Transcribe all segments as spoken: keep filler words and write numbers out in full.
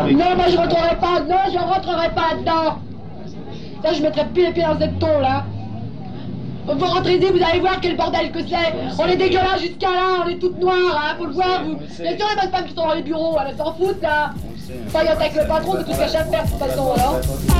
Non, moi je rentrerai pas, non, je rentrerai pas dedans. Ça, je mettrai plus les pieds dans cette tôle, là. Vous rentrez ici, vous allez voir quel bordel que c'est. On est dégueulasse jusqu'à là, on est toutes noires, hein, faut le voir, vous. Bien sûr, les bonnes femmes qui sont dans les bureaux, elles s'en foutent, là. Enfin, il attaque le patron, c'est tout ce qu'il y a à faire, de toute façon, alors.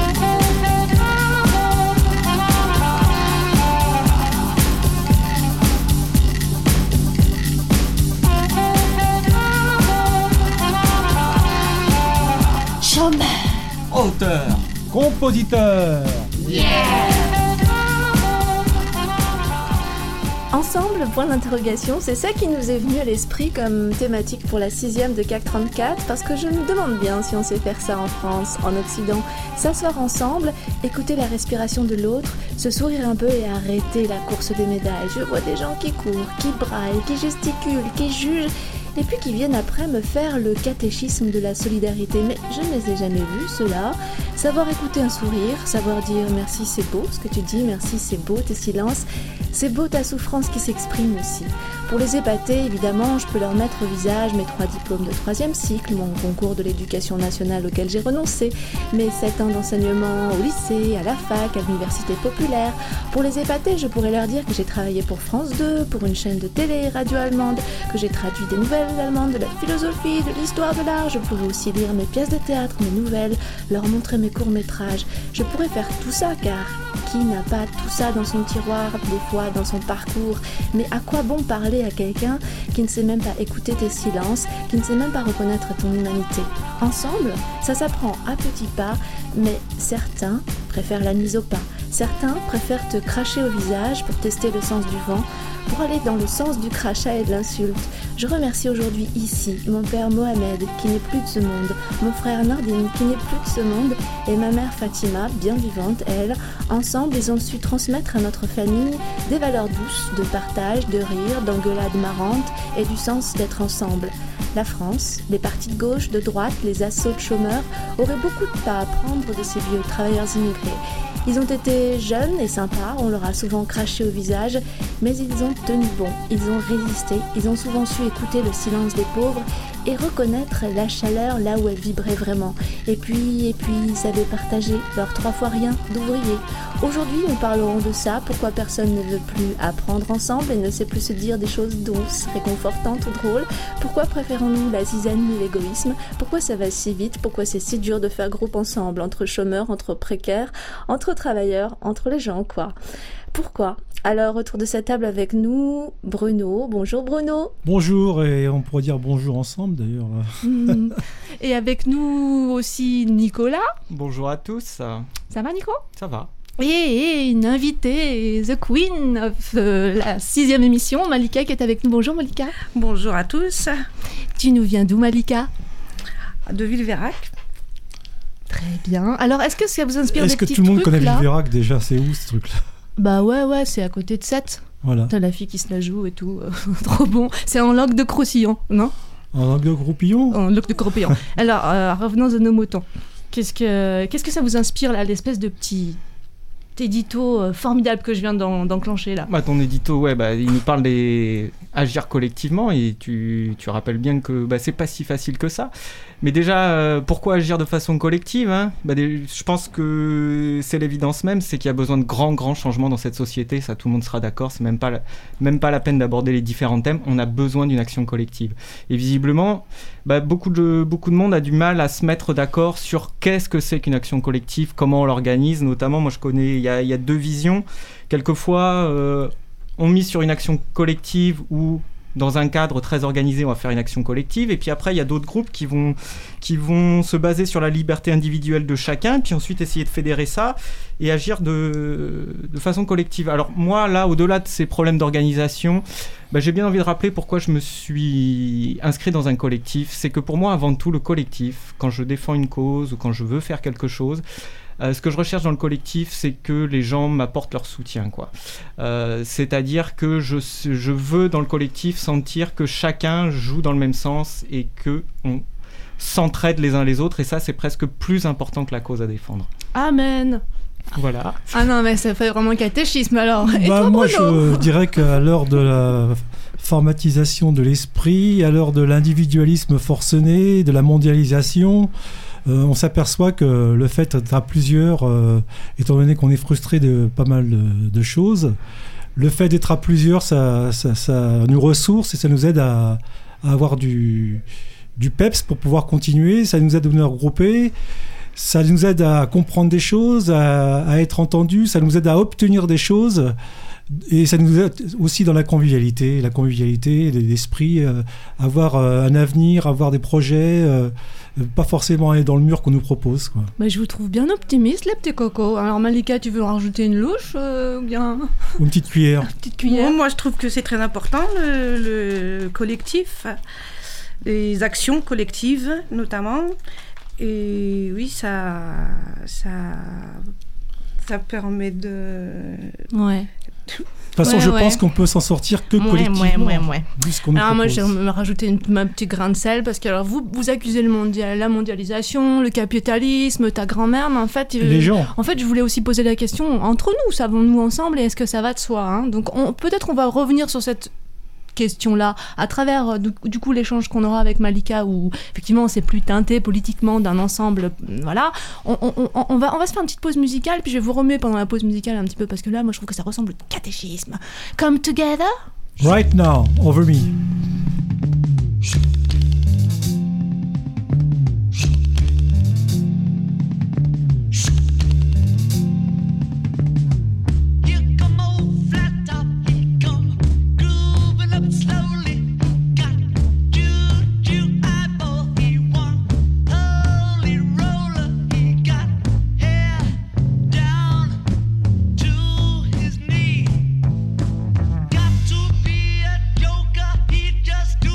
Chômeur, auteur, compositeur. Yeah! Ensemble, point d'interrogation, c'est ça qui nous est venu à l'esprit comme thématique pour la sixième de C A C trente-quatre, parce que je me demande bien si on sait faire ça en France, en Occident. S'asseoir ensemble, écouter la respiration de l'autre, se sourire un peu et arrêter la course des médailles. Je vois des gens qui courent, qui braillent, qui gesticulent, qui jugent, et puis qui viennent après me faire le catéchisme de la solidarité. Mais je ne les ai jamais vus, ceux-là. Savoir écouter un sourire, savoir dire « merci, c'est beau ce que tu dis, merci, c'est beau tes silences ». C'est beau ta souffrance qui s'exprime aussi. Pour les épater, évidemment, je peux leur mettre au visage mes trois diplômes de troisième cycle, mon concours de l'éducation nationale auquel j'ai renoncé, mes sept ans d'enseignement au lycée, à la fac, à l'université populaire. Pour les épater, je pourrais leur dire que j'ai travaillé pour France deux, pour une chaîne de télé radio allemande, que j'ai traduit des nouvelles allemandes, de la philosophie, de l'histoire de l'art. Je pourrais aussi lire mes pièces de théâtre, mes nouvelles, leur montrer mes courts-métrages. Je pourrais faire tout ça, car qui n'a pas tout ça dans son tiroir, des fois dans son parcours? Mais à quoi bon parler à quelqu'un qui ne sait même pas écouter tes silences, qui ne sait même pas reconnaître ton humanité? Ensemble, ça s'apprend à petits pas, mais certains préfèrent la mise au pas. Certains préfèrent te cracher au visage pour tester le sens du vent, pour aller dans le sens du crachat et de l'insulte. Je remercie aujourd'hui ici mon père Mohamed, qui n'est plus de ce monde, mon frère Nardine, qui n'est plus de ce monde, et ma mère Fatima, bien vivante, elle. Ensemble, ils ont su transmettre à notre famille des valeurs douces, de partage, de rire, d'engueulades marrantes et du sens d'être ensemble. La France, les partis de gauche, de droite, les assauts de chômeurs auraient beaucoup de pas à prendre de ces vieux travailleurs immigrés. Ils ont été jeunes et sympas, on leur a souvent craché au visage, mais ils ont tenu bon, ils ont résisté, ils ont souvent su écouter le silence des pauvres et reconnaître la chaleur là où elle vibrait vraiment. Et puis, et puis, ils savaient partager leurs trois fois rien d'ouvriers. Aujourd'hui, nous parlerons de ça, pourquoi personne ne veut plus apprendre ensemble et ne sait plus se dire des choses douces, réconfortantes ou drôles. Pourquoi préférons-nous la zizanie et l'égoïsme? Pourquoi ça va si vite? Pourquoi c'est si dur de faire groupe ensemble, entre chômeurs, entre précaires, entre travailleurs, entre les gens, quoi? Pourquoi? Alors, autour de cette table avec nous, Bruno. Bonjour Bruno. Bonjour, et on pourrait dire bonjour ensemble d'ailleurs. Mmh. Et avec nous aussi Nicolas. Bonjour à tous. Ça va Nico? Ça va. Et une invitée, the queen of euh, la sixième émission, Malika, qui est avec nous. Bonjour Malika. Bonjour à tous. Tu nous viens d'où Malika? De Villeveyrac. Très bien. Alors, est-ce que ça vous inspire est-ce des petits trucs? Est-ce que tout le monde connaît là Villeveyrac déjà? C'est où ce truc-là? Bah ouais, ouais, c'est à côté de Sète. Voilà. T'as la fille qui se la joue et tout. Trop bon. C'est en langue de Crossillon, non? En langue de Croupillon? En langue de Croupillon. Alors, euh, revenons à nos moutons. Qu'est-ce que, qu'est-ce que ça vous inspire, là, l'espèce de petit édito euh, formidable que je viens d'en, d'enclencher, là? Bah, ton édito, ouais, bah, il nous parle des agir collectivement et tu, tu rappelles bien que bah, c'est pas si facile que ça. Mais déjà, euh, pourquoi agir de façon collective, hein? Bah, des, je pense que c'est l'évidence même, c'est qu'il y a besoin de grands, grands changements dans cette société. Ça, tout le monde sera d'accord. C'est même pas la, même pas la peine d'aborder les différents thèmes. On a besoin d'une action collective. Et visiblement, bah, beaucoup de, beaucoup de monde a du mal à se mettre d'accord sur qu'est-ce que c'est qu'une action collective, comment on l'organise. Notamment, moi, je connais, il y a, il y a deux visions. Quelquefois, euh, on mise sur une action collective où dans un cadre très organisé, on va faire une action collective. Et puis après, il y a d'autres groupes qui vont, qui vont se baser sur la liberté individuelle de chacun, puis ensuite essayer de fédérer ça et agir de, de façon collective. Alors moi, là, au-delà de ces problèmes d'organisation, bah, j'ai bien envie de rappeler pourquoi je me suis inscrit dans un collectif. C'est que pour moi, avant tout, le collectif, quand je défends une cause ou quand je veux faire quelque chose, Euh, ce que je recherche dans le collectif, c'est que les gens m'apportent leur soutien, quoi. Euh, c'est-à-dire que je, je veux, dans le collectif, sentir que chacun joue dans le même sens et qu'on s'entraide les uns les autres. Et ça, c'est presque plus important que la cause à défendre. Amen. Voilà. Ah non, mais ça fait vraiment un catéchisme, alors. Et bah, toi, moi, Bruno? je dirais qu'à l'heure de la formatisation de l'esprit, à l'heure de l'individualisme forcené, de la mondialisation, euh, on s'aperçoit que le fait d'être à plusieurs, euh, étant donné qu'on est frustré de pas mal de, de choses, le fait d'être à plusieurs, ça, ça, ça nous ressource et ça nous aide à, à avoir du, du peps pour pouvoir continuer. Ça nous aide à nous regrouper. Ça nous aide à comprendre des choses, à, à être entendus, ça nous aide à obtenir des choses et ça nous aide aussi dans la convivialité, la convivialité, l'esprit, euh, avoir euh, un avenir, avoir des projets, euh, pas forcément aller dans le mur qu'on nous propose, quoi. Mais je vous trouve bien optimiste, les petits cocos. Alors Malika, tu veux rajouter une louche euh, ou bien Ou une petite cuillère. une petite cuillère? Bon, moi, je trouve que c'est très important, le, le collectif, les actions collectives notamment. Et oui, ça, ça, ça permet de... Ouais. De toute façon, Ouais, je ouais. pense qu'on peut s'en sortir que Ouais, collectivement. ouais, ouais, ouais. Vu ce qu'on nous Alors moi, propose. je vais me rajouter une, ma petit grain de sel parce que alors vous, vous accusez le mondial, la mondialisation, le capitalisme, ta grand-mère, mais en fait, euh, Les gens. en fait, je voulais aussi poser la question entre nous, savons-nous ensemble et est-ce que ça va de soi, hein? Donc on, peut-être on va revenir sur cette question-là à travers euh, du, du coup l'échange qu'on aura avec Malika où effectivement c'est plus teinté politiquement d'un ensemble, euh, voilà. On, on, on, on va on va se faire une petite pause musicale puis je vais vous remuer pendant la pause musicale un petit peu parce que là moi je trouve que ça ressemble au catéchisme. Come together. Right now, over me. Just do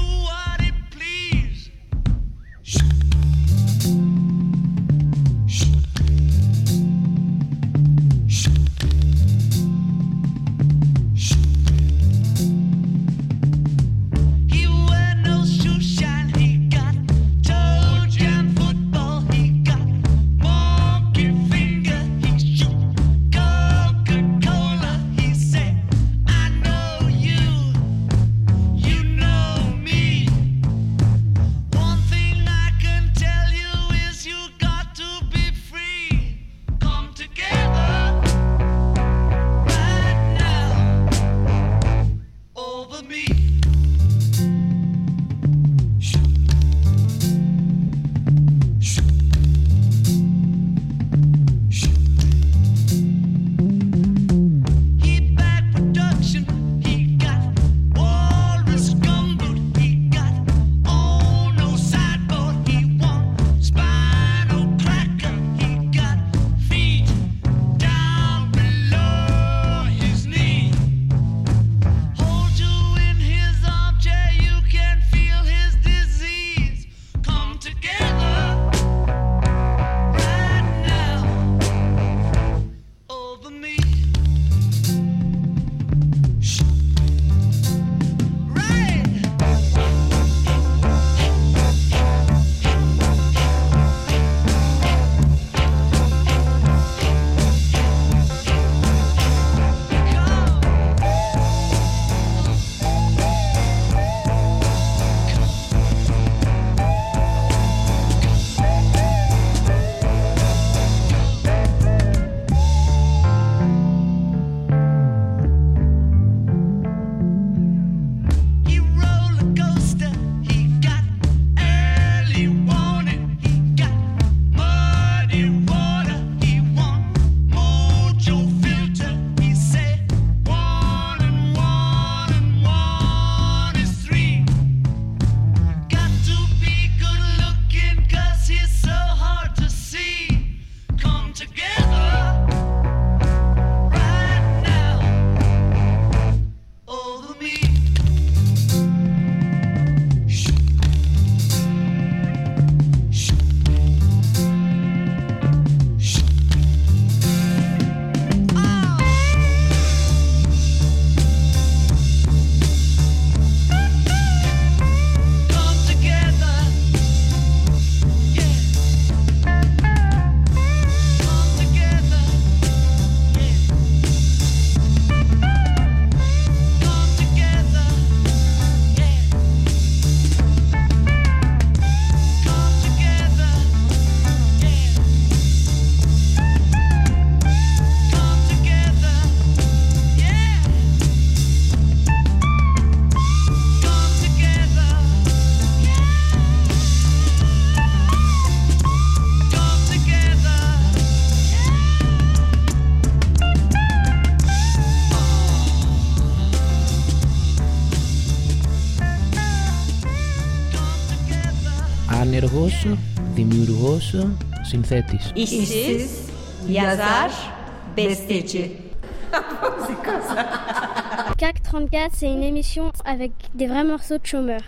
rosso, rimurioso, synthetis. İşsiz, yazar, besteci. C'est comme ça. C A C trente-quatre, c'est une émission avec des vrais morceaux de chômeurs.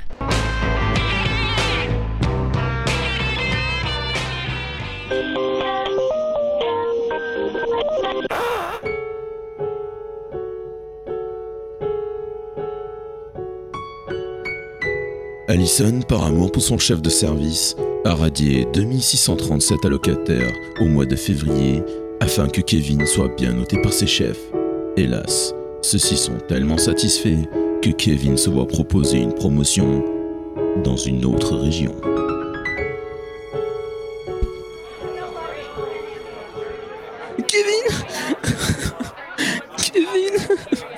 Alison, par amour pour son chef de service, a radié deux mille six cent trente-sept allocataires au mois de février afin que Kevin soit bien noté par ses chefs. Hélas, ceux-ci sont tellement satisfaits que Kevin se voit proposer une promotion dans une autre région. Kevin Kevin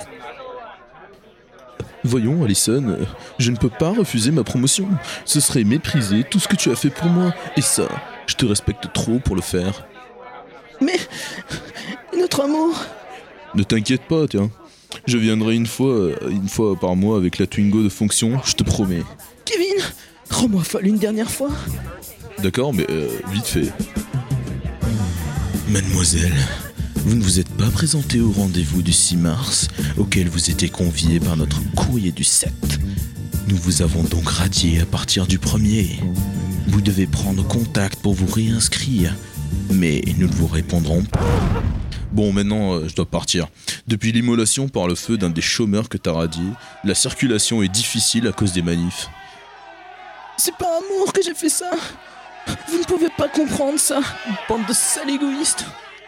Voyons, Alison, je ne peux pas refuser ma promotion. Ce serait mépriser tout ce que tu as fait pour moi. Et ça, je te respecte trop pour le faire. Mais... notre amour... Ne t'inquiète pas, tiens. Je viendrai une fois, une fois par mois avec la Twingo de fonction, je te promets. Kevin, rends-moi folle une dernière fois. D'accord, mais euh, vite fait. Mademoiselle, vous ne vous êtes pas présentée au rendez-vous du six mars, auquel vous étiez conviée par notre courrier du sept. Nous vous avons donc radié à partir du premier. Vous devez prendre contact pour vous réinscrire, mais nous ne vous répondrons pas. Bon, maintenant, euh, je dois partir. Depuis l'immolation par le feu d'un des chômeurs que t'as radié, la circulation est difficile à cause des manifs. C'est pas amour que j'ai fait ça. Vous ne pouvez pas comprendre ça, bande de sales égoïstes.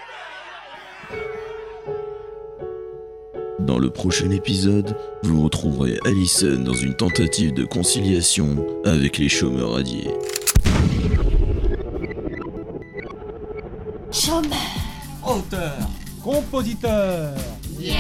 Dans le prochain épisode, vous retrouverez Alison dans une tentative de conciliation avec les chômeurs radiés. Chômeur. Auteur, compositeur. Yeah.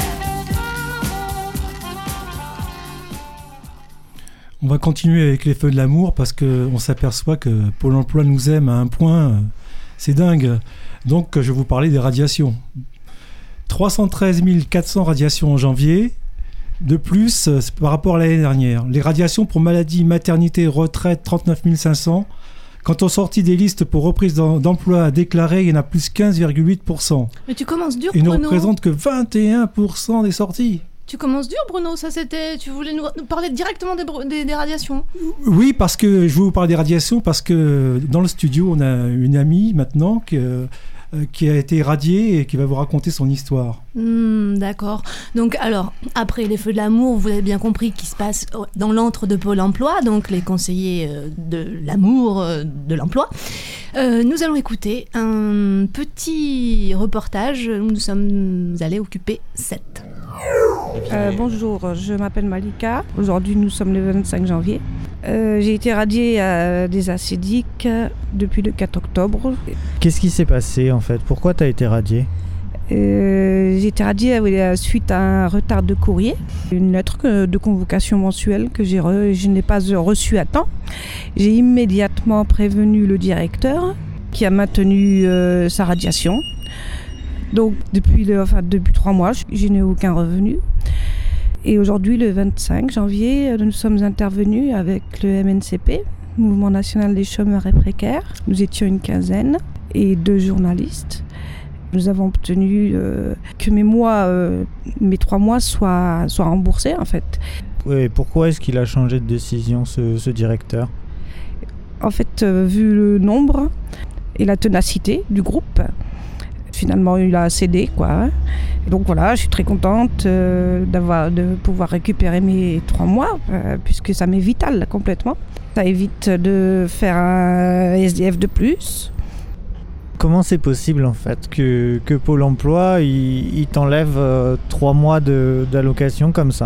On va continuer avec les feux de l'amour parce qu'on s'aperçoit que Pôle emploi nous aime à un point, c'est dingue. Donc je vais vous parler des radiations. trois cent treize mille quatre cents radiations en janvier, de plus par rapport à l'année dernière. Les radiations pour maladie, maternité, retraite, trente-neuf mille cinq cents. Quant aux sorties des listes pour reprise d'emploi déclarées, il y en a plus quinze virgule huit pour cent. Mais tu commences dur, Bruno. Bruno. Il ne représente que vingt et un pour cent des sorties. Tu commences dur, Bruno. Ça, c'était. Tu voulais nous, nous parler directement des, des, des radiations. Oui, parce que je vais vous parler des radiations parce que dans le studio, on a une amie maintenant qui, euh, qui a été radiée et qui va vous raconter son histoire. Mmh, d'accord. Donc, alors, après les feux de l'amour, vous avez bien compris qu'il se passe dans l'antre de Pôle emploi, donc les conseillers de l'amour, de l'emploi. Euh, nous allons écouter un petit reportage où nous sommes allés occuper sept. Euh, bonjour, je m'appelle Malika. Aujourd'hui, nous sommes le vingt-cinq janvier. Euh, j'ai été radiée à des acédiques depuis le quatre octobre. Qu'est-ce qui s'est passé en fait ? Pourquoi tu as été radiée ? euh, J'ai été radiée suite à un retard de courrier. Une lettre de convocation mensuelle que j'ai re, je n'ai pas reçue à temps. J'ai immédiatement prévenu le directeur qui a maintenu euh, sa radiation. Donc depuis, le, enfin, depuis trois mois, je n'ai aucun revenu. Et aujourd'hui, le vingt-cinq janvier, nous sommes intervenus avec le M N C P, Mouvement National des Chômeurs et Précaires. Nous étions une quinzaine et deux journalistes. Nous avons obtenu euh, que mes mois, euh, mes trois mois soient, soient remboursés en fait. Oui, pourquoi est-ce qu'il a changé de décision, ce, ce directeur ? En fait, euh, vu le nombre et la ténacité du groupe, finalement, il a cédé, quoi. Donc voilà, je suis très contente euh, d'avoir, de pouvoir récupérer mes trois mois, euh, puisque ça m'est vital complètement. Ça évite de faire un S D F de plus. Comment c'est possible en fait que, que Pôle emploi il, il t'enlève euh, trois mois de, d'allocation comme ça ?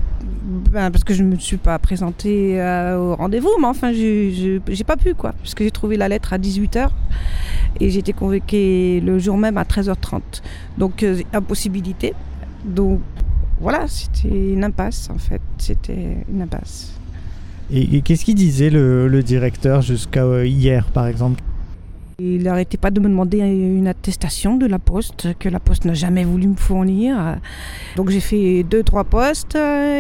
Ben, parce que je ne me suis pas présentée euh, au rendez-vous, mais enfin, je n'ai pas pu, quoi, puisque j'ai trouvé la lettre à dix-huit heures et j'ai été convoquée le jour même à treize heures trente. Donc, euh, impossibilité. Donc, voilà, c'était une impasse, en fait. C'était une impasse. Et, et qu'est-ce qu'il disait le, le directeur jusqu'à euh, hier, par exemple ? Il n'arrêtait pas de me demander une attestation de la Poste, que la Poste n'a jamais voulu me fournir. Donc j'ai fait deux, trois postes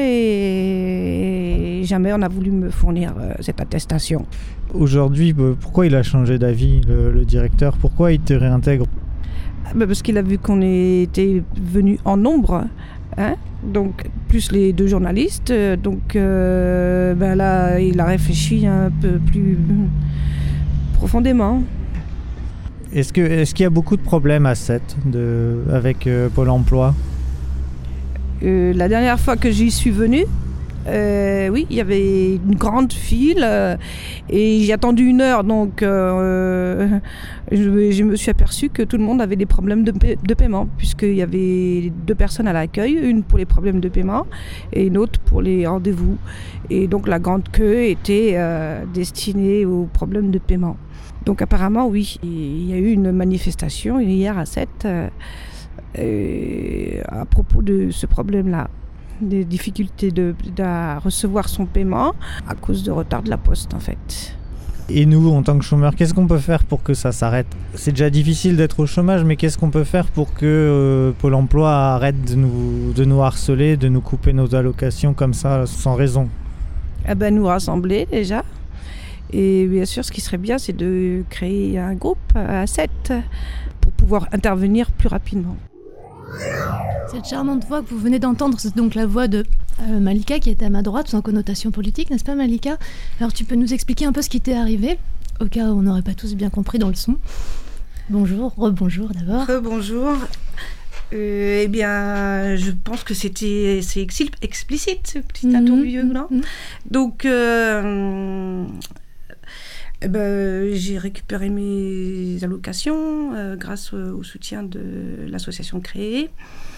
et jamais on a voulu me fournir cette attestation. Aujourd'hui, pourquoi il a changé d'avis, le, le directeur? Pourquoi il te réintègre? Parce qu'il a vu qu'on était venus en nombre, hein, donc plus les deux journalistes. Donc euh, ben là, il a réfléchi un peu plus profondément. Est-ce que, est-ce qu'il y a beaucoup de problèmes à Sète de, avec euh, Pôle emploi? euh, La dernière fois que j'y suis venue, euh, oui, il y avait une grande file euh, et j'ai attendu une heure, donc euh, je, je me suis aperçue que tout le monde avait des problèmes de, pa- de paiement, puisqu'il y avait deux personnes à l'accueil, une pour les problèmes de paiement et une autre pour les rendez-vous. Et donc la grande queue était euh, destinée aux problèmes de paiement. Donc apparemment, oui, il y a eu une manifestation hier à Sète euh, euh, à propos de ce problème-là, des difficultés de, de recevoir son paiement à cause de retard de la Poste en fait. Et nous, en tant que chômeurs, qu'est-ce qu'on peut faire pour que ça s'arrête? C'est déjà difficile d'être au chômage, mais qu'est-ce qu'on peut faire pour que euh, Pôle emploi arrête de nous, de nous harceler, de nous couper nos allocations comme ça, sans raison? Eh ben, nous rassembler déjà. Et bien sûr, ce qui serait bien, c'est de créer un groupe à Sète pour pouvoir intervenir plus rapidement. Cette charmante voix que vous venez d'entendre, c'est donc la voix de euh, Malika qui était à ma droite, sans connotation politique, n'est-ce pas Malika? Alors tu peux nous expliquer un peu ce qui t'est arrivé, au cas où on n'aurait pas tous bien compris dans le son. Bonjour, rebonjour d'abord. Rebonjour. Euh, eh bien, je pense que c'était c'est exil- explicite, ce petit Mmh, interview, non mmh. Donc, euh, eh ben, j'ai récupéré mes allocations euh, grâce au, au soutien de l'association créée.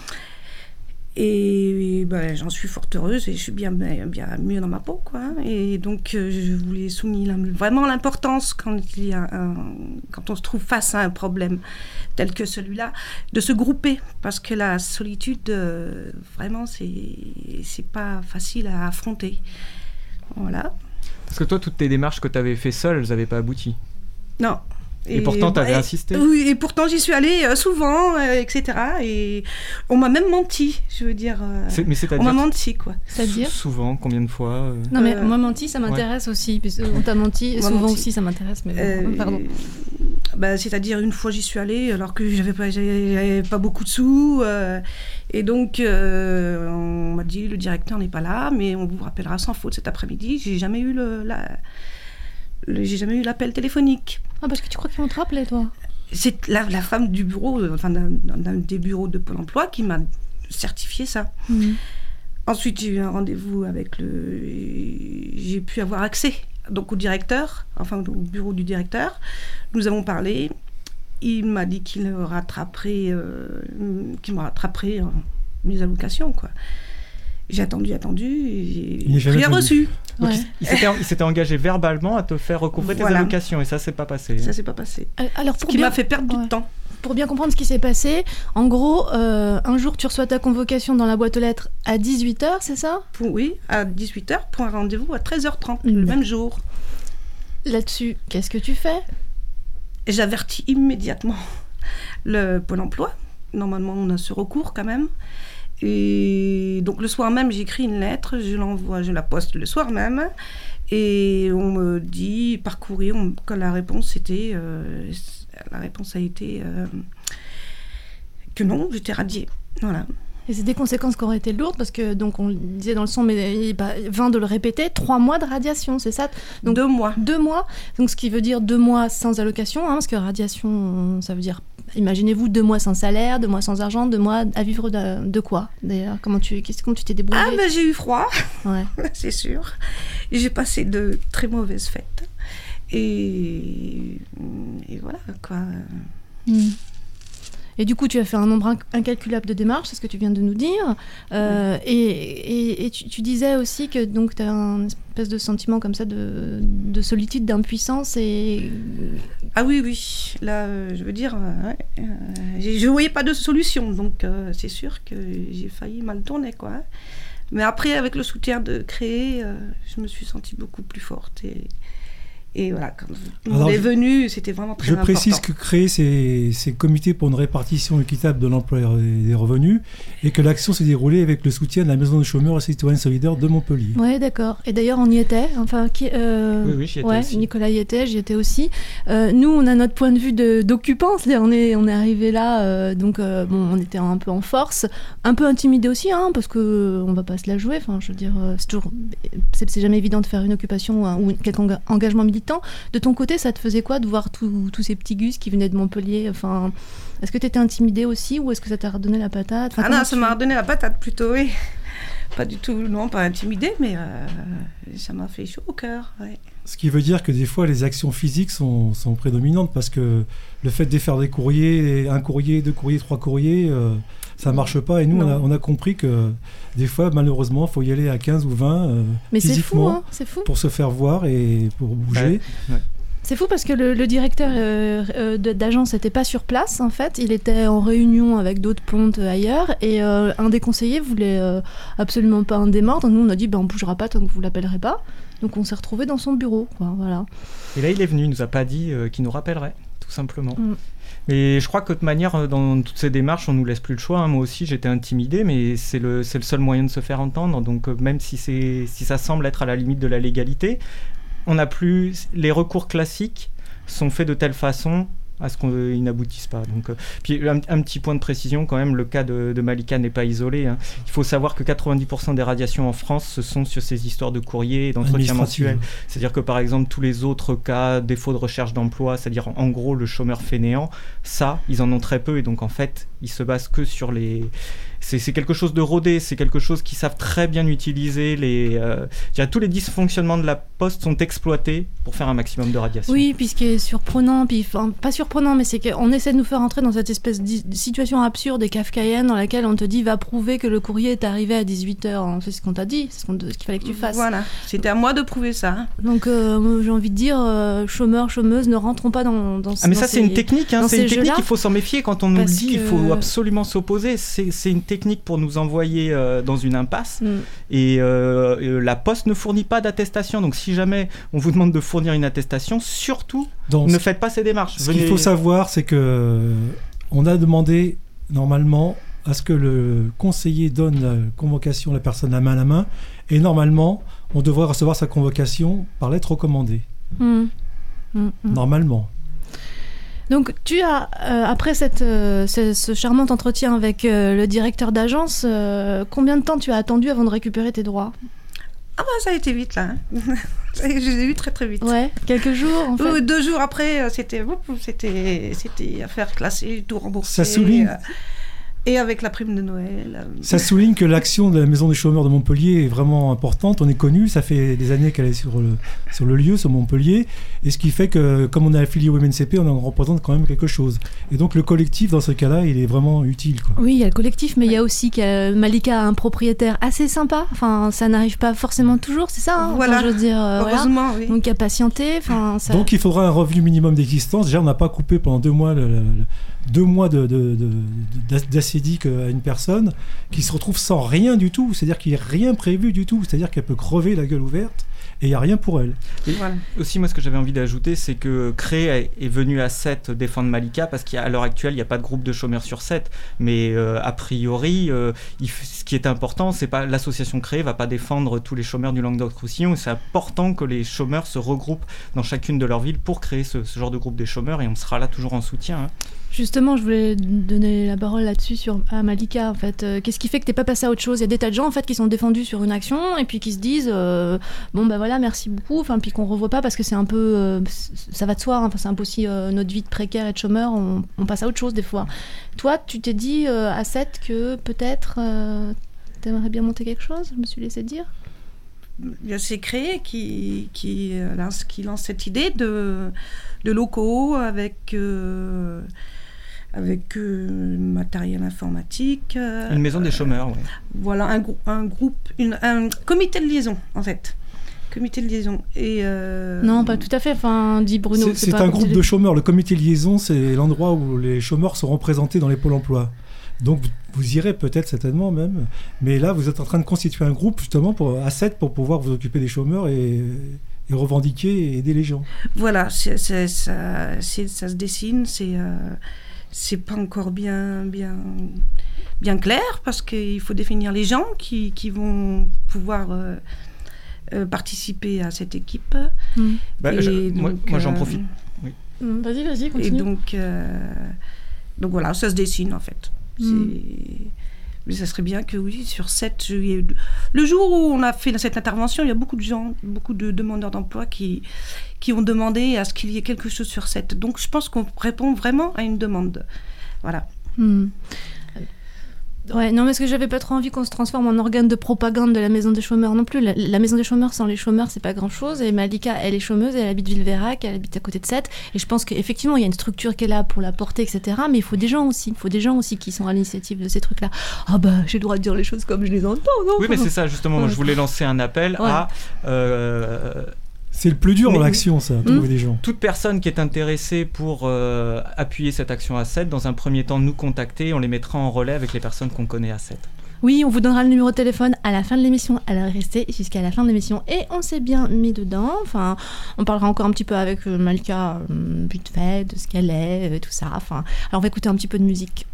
Et ben, j'en suis fort heureuse et je suis bien, bien, bien mieux dans ma peau, quoi. Et donc, euh, je voulais souligner vraiment l'importance quand, il y a un, quand on se trouve face à un problème tel que celui-là, de se grouper. Parce que la solitude, euh, vraiment, c'est, c'est pas facile à affronter. Voilà. Parce que toi, toutes tes démarches que tu avais fait seule, elles n'avaient pas abouti. Non. Et, et pourtant, tu avais et, insisté. Oui, et pourtant, j'y suis allée euh, souvent, euh, et cetera. Et on m'a même menti, je veux dire. Euh, c'est, mais c'est-à-dire, on m'a menti, quoi. C'est-à-dire souvent, combien de fois euh... Non, mais euh, moi, menti, ça m'intéresse ouais. aussi. On t'a menti, souvent menti. Aussi, ça m'intéresse. Mais bon, euh, pardon. Bah, c'est-à-dire, une fois, j'y suis allée, alors que j'avais pas, j'avais pas beaucoup de sous. Euh, et donc, euh, on m'a dit, le directeur n'est pas là, mais on vous rappellera sans faute cet après-midi. J'ai jamais eu le... La, Le, j'ai jamais eu l'appel téléphonique. Ah, parce que tu crois qu'ils vont te rappeler, toi? C'est la, la femme du bureau, enfin d'un, d'un des bureaux de Pôle emploi qui m'a certifié ça. Mmh. Ensuite, j'ai eu un rendez-vous avec le... J'ai pu avoir accès donc au directeur, enfin au bureau du directeur. Nous avons parlé. Il m'a dit qu'il rattraperait, euh, qu'il me rattraperait euh, mes allocations, quoi. J'ai attendu, attendu, et j'ai rien reçu. Donc ouais. il, il, s'était, il s'était engagé verbalement à te faire recouvrer voilà. tes allocations, et ça, c'est pas passé. Ça, c'est pas passé. Alors, pour ce qui bien... m'a fait perdre ouais. du temps. Pour bien comprendre ce qui s'est passé, en gros, euh, un jour, tu reçois ta convocation dans la boîte aux lettres à dix-huit heures, c'est ça? pour, Oui, à dix-huit heures, pour un rendez-vous à treize heures trente, mmh. le même jour. Là-dessus, qu'est-ce que tu fais? Et j'avertis immédiatement le Pôle emploi. Normalement, on a ce recours quand même. Et donc le soir même, j'écris une lettre, je l'envoie, je la poste le soir même, et on me dit par courrier on, que la réponse était, euh, la réponse a été euh, que non, j'étais radiée, voilà. Et c'est des conséquences qui auraient été lourdes parce que donc on le disait dans le son, mais il est pas vain de le répéter, trois mois de radiation, c'est ça? Donc, deux mois. Deux mois, donc ce qui veut dire deux mois sans allocation, hein, parce que radiation, ça veut dire, imaginez-vous, deux mois sans salaire, deux mois sans argent, deux mois à vivre de, de quoi d'ailleurs? Comment tu, comment tu t'es débrouillée? Ah ben j'ai eu froid, ouais. c'est sûr. Et j'ai passé de très mauvaises fêtes. Et, et voilà quoi. Mmh. Et du coup, tu as fait un nombre incalculable de démarches, c'est ce que tu viens de nous dire. Euh, oui. Et, et, et tu, tu disais aussi que donc tu as un espèce de sentiment comme ça de, de solitude, d'impuissance. Et... Ah oui, oui. Là, euh, je veux dire, euh, ouais, euh, je ne voyais pas de solution. Donc, euh, c'est sûr que j'ai failli mal tourner, quoi. Mais après, avec le soutien de Créer, euh, je me suis sentie beaucoup plus forte. Et, Et voilà, quand on Alors, est je- venu, c'était vraiment très Je important. précise que créer ces, ces comités pour une répartition équitable de l'emploi et des revenus, et que l'action s'est déroulée avec le soutien de la Maison des chômeurs et citoyens solidaires de Montpellier. Ouais, d'accord. Et d'ailleurs, on y était. Enfin, qui, euh, Oui, oui, j'y étais ouais, aussi. Nicolas y était, j'y étais aussi. Euh, nous, on a notre point de vue de, d'occupant. C'est-à-dire, on est, on est arrivé là, euh, donc euh, bon, on était un peu en force, un peu intimidé aussi, hein, parce que euh, on va pas se la jouer. Enfin, je veux dire, euh, c'est toujours, c'est, c'est jamais évident de faire une occupation hein, ou quelque enga- engagement militant. De ton côté, ça te faisait quoi de voir tous tous ces petits gus qui venaient de Montpellier? Enfin, est-ce que tu étais intimidé aussi ou est-ce que ça t'a redonné la patate? Enfin, Ah comment non, ça tu- m'a redonné la patate plutôt, oui. Pas du tout, non, pas intimidé, mais euh, ça m'a fait chaud au cœur. Ouais. Ce qui veut dire que des fois, les actions physiques sont, sont prédominantes, parce que le fait de faire des courriers, un courrier, deux courriers, trois courriers, euh, ça ne marche pas. Et nous, on a, on a compris que des fois, malheureusement, il faut y aller à quinze ou vingt euh, Mais c'est fou, physiquement hein, c'est fou. pour se faire voir et pour bouger. Ouais. C'est fou parce que le, le directeur euh, euh, de- d'agence n'était pas sur place en fait, il était en réunion avec d'autres pontes ailleurs et euh, un des conseillers voulait euh, absolument pas un démordre. Nous on a dit ben on bougera pas tant que vous l'appellerez pas. Donc on s'est retrouvés dans son bureau, quoi, voilà. Et là, il est venu, il nous a pas dit euh, qu'il nous rappellerait, tout simplement. Mm. Mais je crois que de toute manière, euh, dans toutes ces démarches, on nous laisse plus le choix. hein. Moi aussi, j'étais intimidé, mais c'est le, c'est le seul moyen de se faire entendre. Donc euh, même si, c'est, si ça semble être à la limite de la légalité, on n'a plus... Les recours classiques sont faits de telle façon à ce qu'ils n'aboutissent pas. Donc, euh, puis un, un petit point de précision quand même, le cas de, de Malika n'est pas isolé. hein. Il faut savoir que quatre-vingt-dix pour cent des radiations en France, ce sont sur ces histoires de courrier et d'entretien Administrative. mensuel. C'est-à-dire que par exemple, tous les autres cas, défaut de recherche d'emploi, c'est-à-dire en, en gros le chômeur fainéant, ça, ils en ont très peu et donc en fait, ils se basent que sur les... C'est, c'est quelque chose de rodé, c'est quelque chose qu'ils savent très bien utiliser. Les, euh, je dirais, tous les dysfonctionnements de la poste sont exploités pour faire un maximum de radiation. Oui, puis ce qui est surprenant, puis enfin, pas surprenant, mais c'est qu'on essaie de nous faire entrer dans cette espèce de situation absurde et kafkaïenne dans laquelle on te dit va prouver que le courrier est arrivé à dix-huit heures. C'est ce qu'on t'a dit, c'est ce, qu'on te- ce qu'il fallait que tu fasses. Voilà, c'était à moi de prouver ça. hein. Donc euh, moi, j'ai envie de dire, euh, chômeurs, chômeuses, ne rentrons pas dans, dans Ah mais dans ça ces- c'est une technique, hein, dans c'est ces une technique, jeux-là. il faut s'en méfier quand on nous le Parce dit, il que- faut absolument s'opposer. C'est, c'est une technique pour nous envoyer euh, dans une impasse Mm. et euh, euh, la Poste ne fournit pas d'attestation. Donc si jamais on vous demande de fournir une attestation, surtout Donc, ne ce- faites pas ces démarches. Ce qu'il Venez- faut savoir, c'est que euh, on a demandé normalement à ce que le conseiller donne la convocation à la personne la main à la main, et normalement, on devrait recevoir sa convocation par lettre recommandée. Mm. Mm, mm. Normalement. Donc tu as, euh, après cette, euh, ce, ce charmant entretien avec euh, le directeur d'agence, euh, combien de temps tu as attendu avant de récupérer tes droits? Ah bah ça a été vite là. hein. Ça, je les ai eu très très vite. Ouais, quelques jours en fait. Euh, deux jours après, euh, c'était, c'était, c'était affaire classée, tout remboursé. Ça souligne- euh, Et avec la prime de Noël. euh, Ça souligne que l'action de la Maison des chômeurs de Montpellier est vraiment importante. On est connu, ça fait des années qu'elle est sur le, sur le lieu, sur Montpellier. Et ce qui fait que, comme on est affilié au M N C P, on en représente quand même quelque chose. Et donc le collectif, dans ce cas-là, il est vraiment utile, quoi. Oui, il y a le collectif, mais il y a aussi que Malika a un propriétaire assez sympa. Enfin, ça n'arrive pas forcément toujours, c'est ça. Hein, Voilà. Enfin, je veux dire, euh, voilà. Heureusement, oui. Donc il a patienté. Enfin, ça... Donc il faudra un revenu minimum d'existence. Déjà, on n'a pas coupé pendant deux mois, le, le- le- deux mois de, de, de, de- d'acédique à une personne qui se retrouve sans rien du tout. C'est-à-dire qu'il n'y a rien prévu du tout. C'est-à-dire qu'elle peut crever la gueule ouverte et il n'y a rien pour elle. Et Voilà. aussi, moi, ce que j'avais envie d'ajouter, c'est que Cré est venu à Sète défendre Malika parce qu'à l'heure actuelle, il n'y a pas de groupe de chômeurs sur Sète. Mais euh, a priori, euh, il f- ce qui est important, c'est pas l'association Cré va pas défendre tous les chômeurs du Languedoc-Roussillon. Et c'est important que les chômeurs se regroupent dans chacune de leurs villes pour créer ce, ce genre de groupe des chômeurs. Et on sera là toujours en soutien. hein. Justement, je voulais donner la parole là-dessus sur, à Malika. En fait, Euh, qu'est-ce qui fait que t'es pas passé à autre chose? Il y a des tas de gens en fait qui sont défendus sur une action et puis qui se disent euh, bon ben voilà, merci beaucoup. Enfin, puis qu'on revoit pas parce que c'est un peu, euh, c- ça va de soi. hein. Enfin, c'est un peu aussi euh, notre vie de précaire et de chômeur. On, on passe à autre chose des fois. Toi, tu t'es dit euh, à sept que peut-être euh, t'aimerais bien monter quelque chose? Je me suis laissé dire. Il y a ces créés qui, qui, euh, lance, qui lancent cette idée de, de locaux avec, euh, avec euh, matériel informatique. euh, Une maison des chômeurs, ouais. Voilà, un, grou- un groupe, une, un comité de liaison, en fait. Comité de liaison. Et, euh, Non, pas tout à fait. Enfin, dit Bruno. C'est, c'est pas un comité groupe de chômeurs. Le comité de liaison, c'est l'endroit où les chômeurs sont représentés dans les pôles emploi. Donc vous, vous irez peut-être certainement même, mais là vous êtes en train de constituer un groupe justement pour, à sept pour pouvoir vous occuper des chômeurs et, et revendiquer et aider les gens. Voilà, c'est, c'est, ça, c'est, ça se dessine, c'est, euh, c'est pas encore bien, bien, bien clair parce qu'il faut définir les gens qui, qui vont pouvoir euh, euh, participer à cette équipe. Mmh. Bah, et je, donc, moi, moi, j'en euh, profite. Oui. Mmh, vas-y, vas-y, continue. Et donc, euh, donc voilà, ça se dessine en fait. Mmh. C'est... Mais ça serait bien que oui, sur sept, il y a eu... le jour où on a fait cette intervention, il y a beaucoup de gens, beaucoup de demandeurs d'emploi qui, qui ont demandé à ce qu'il y ait quelque chose sur sept. Donc je pense qu'on répond vraiment à une demande. Voilà. Mmh. Ouais, non, parce que j'avais pas trop envie qu'on se transforme en organe de propagande de la maison des chômeurs non plus. La, la maison des chômeurs sans les chômeurs, c'est pas grand chose. Et Malika, elle est chômeuse, elle habite Villeveyrac, elle habite à côté de Sète. Et je pense qu'effectivement, il y a une structure qui est là pour la porter, et cetera. Mais il faut des gens aussi. Il faut des gens aussi qui sont à l'initiative de ces trucs-là. Ah bah, j'ai le droit de dire les choses comme je les entends, non ? Oui, mais c'est ça, justement. Moi, je voulais lancer un appel Ouais. à. Euh, C'est le plus dur Mais- dans l'action, ça, trouver Mmh. des gens. Toute personne qui est intéressée pour euh, appuyer cette action à sept, dans un premier temps, nous contacter. On les mettra en relais avec les personnes qu'on connaît à sept. Oui, on vous donnera le numéro de téléphone à la fin de l'émission. Alors restez jusqu'à la fin de l'émission. Et on s'est bien mis dedans. Enfin, on parlera encore un petit peu avec euh, Malika, euh, vite fait, de ce qu'elle est, euh, tout ça. Enfin, alors on va écouter un petit peu de musique.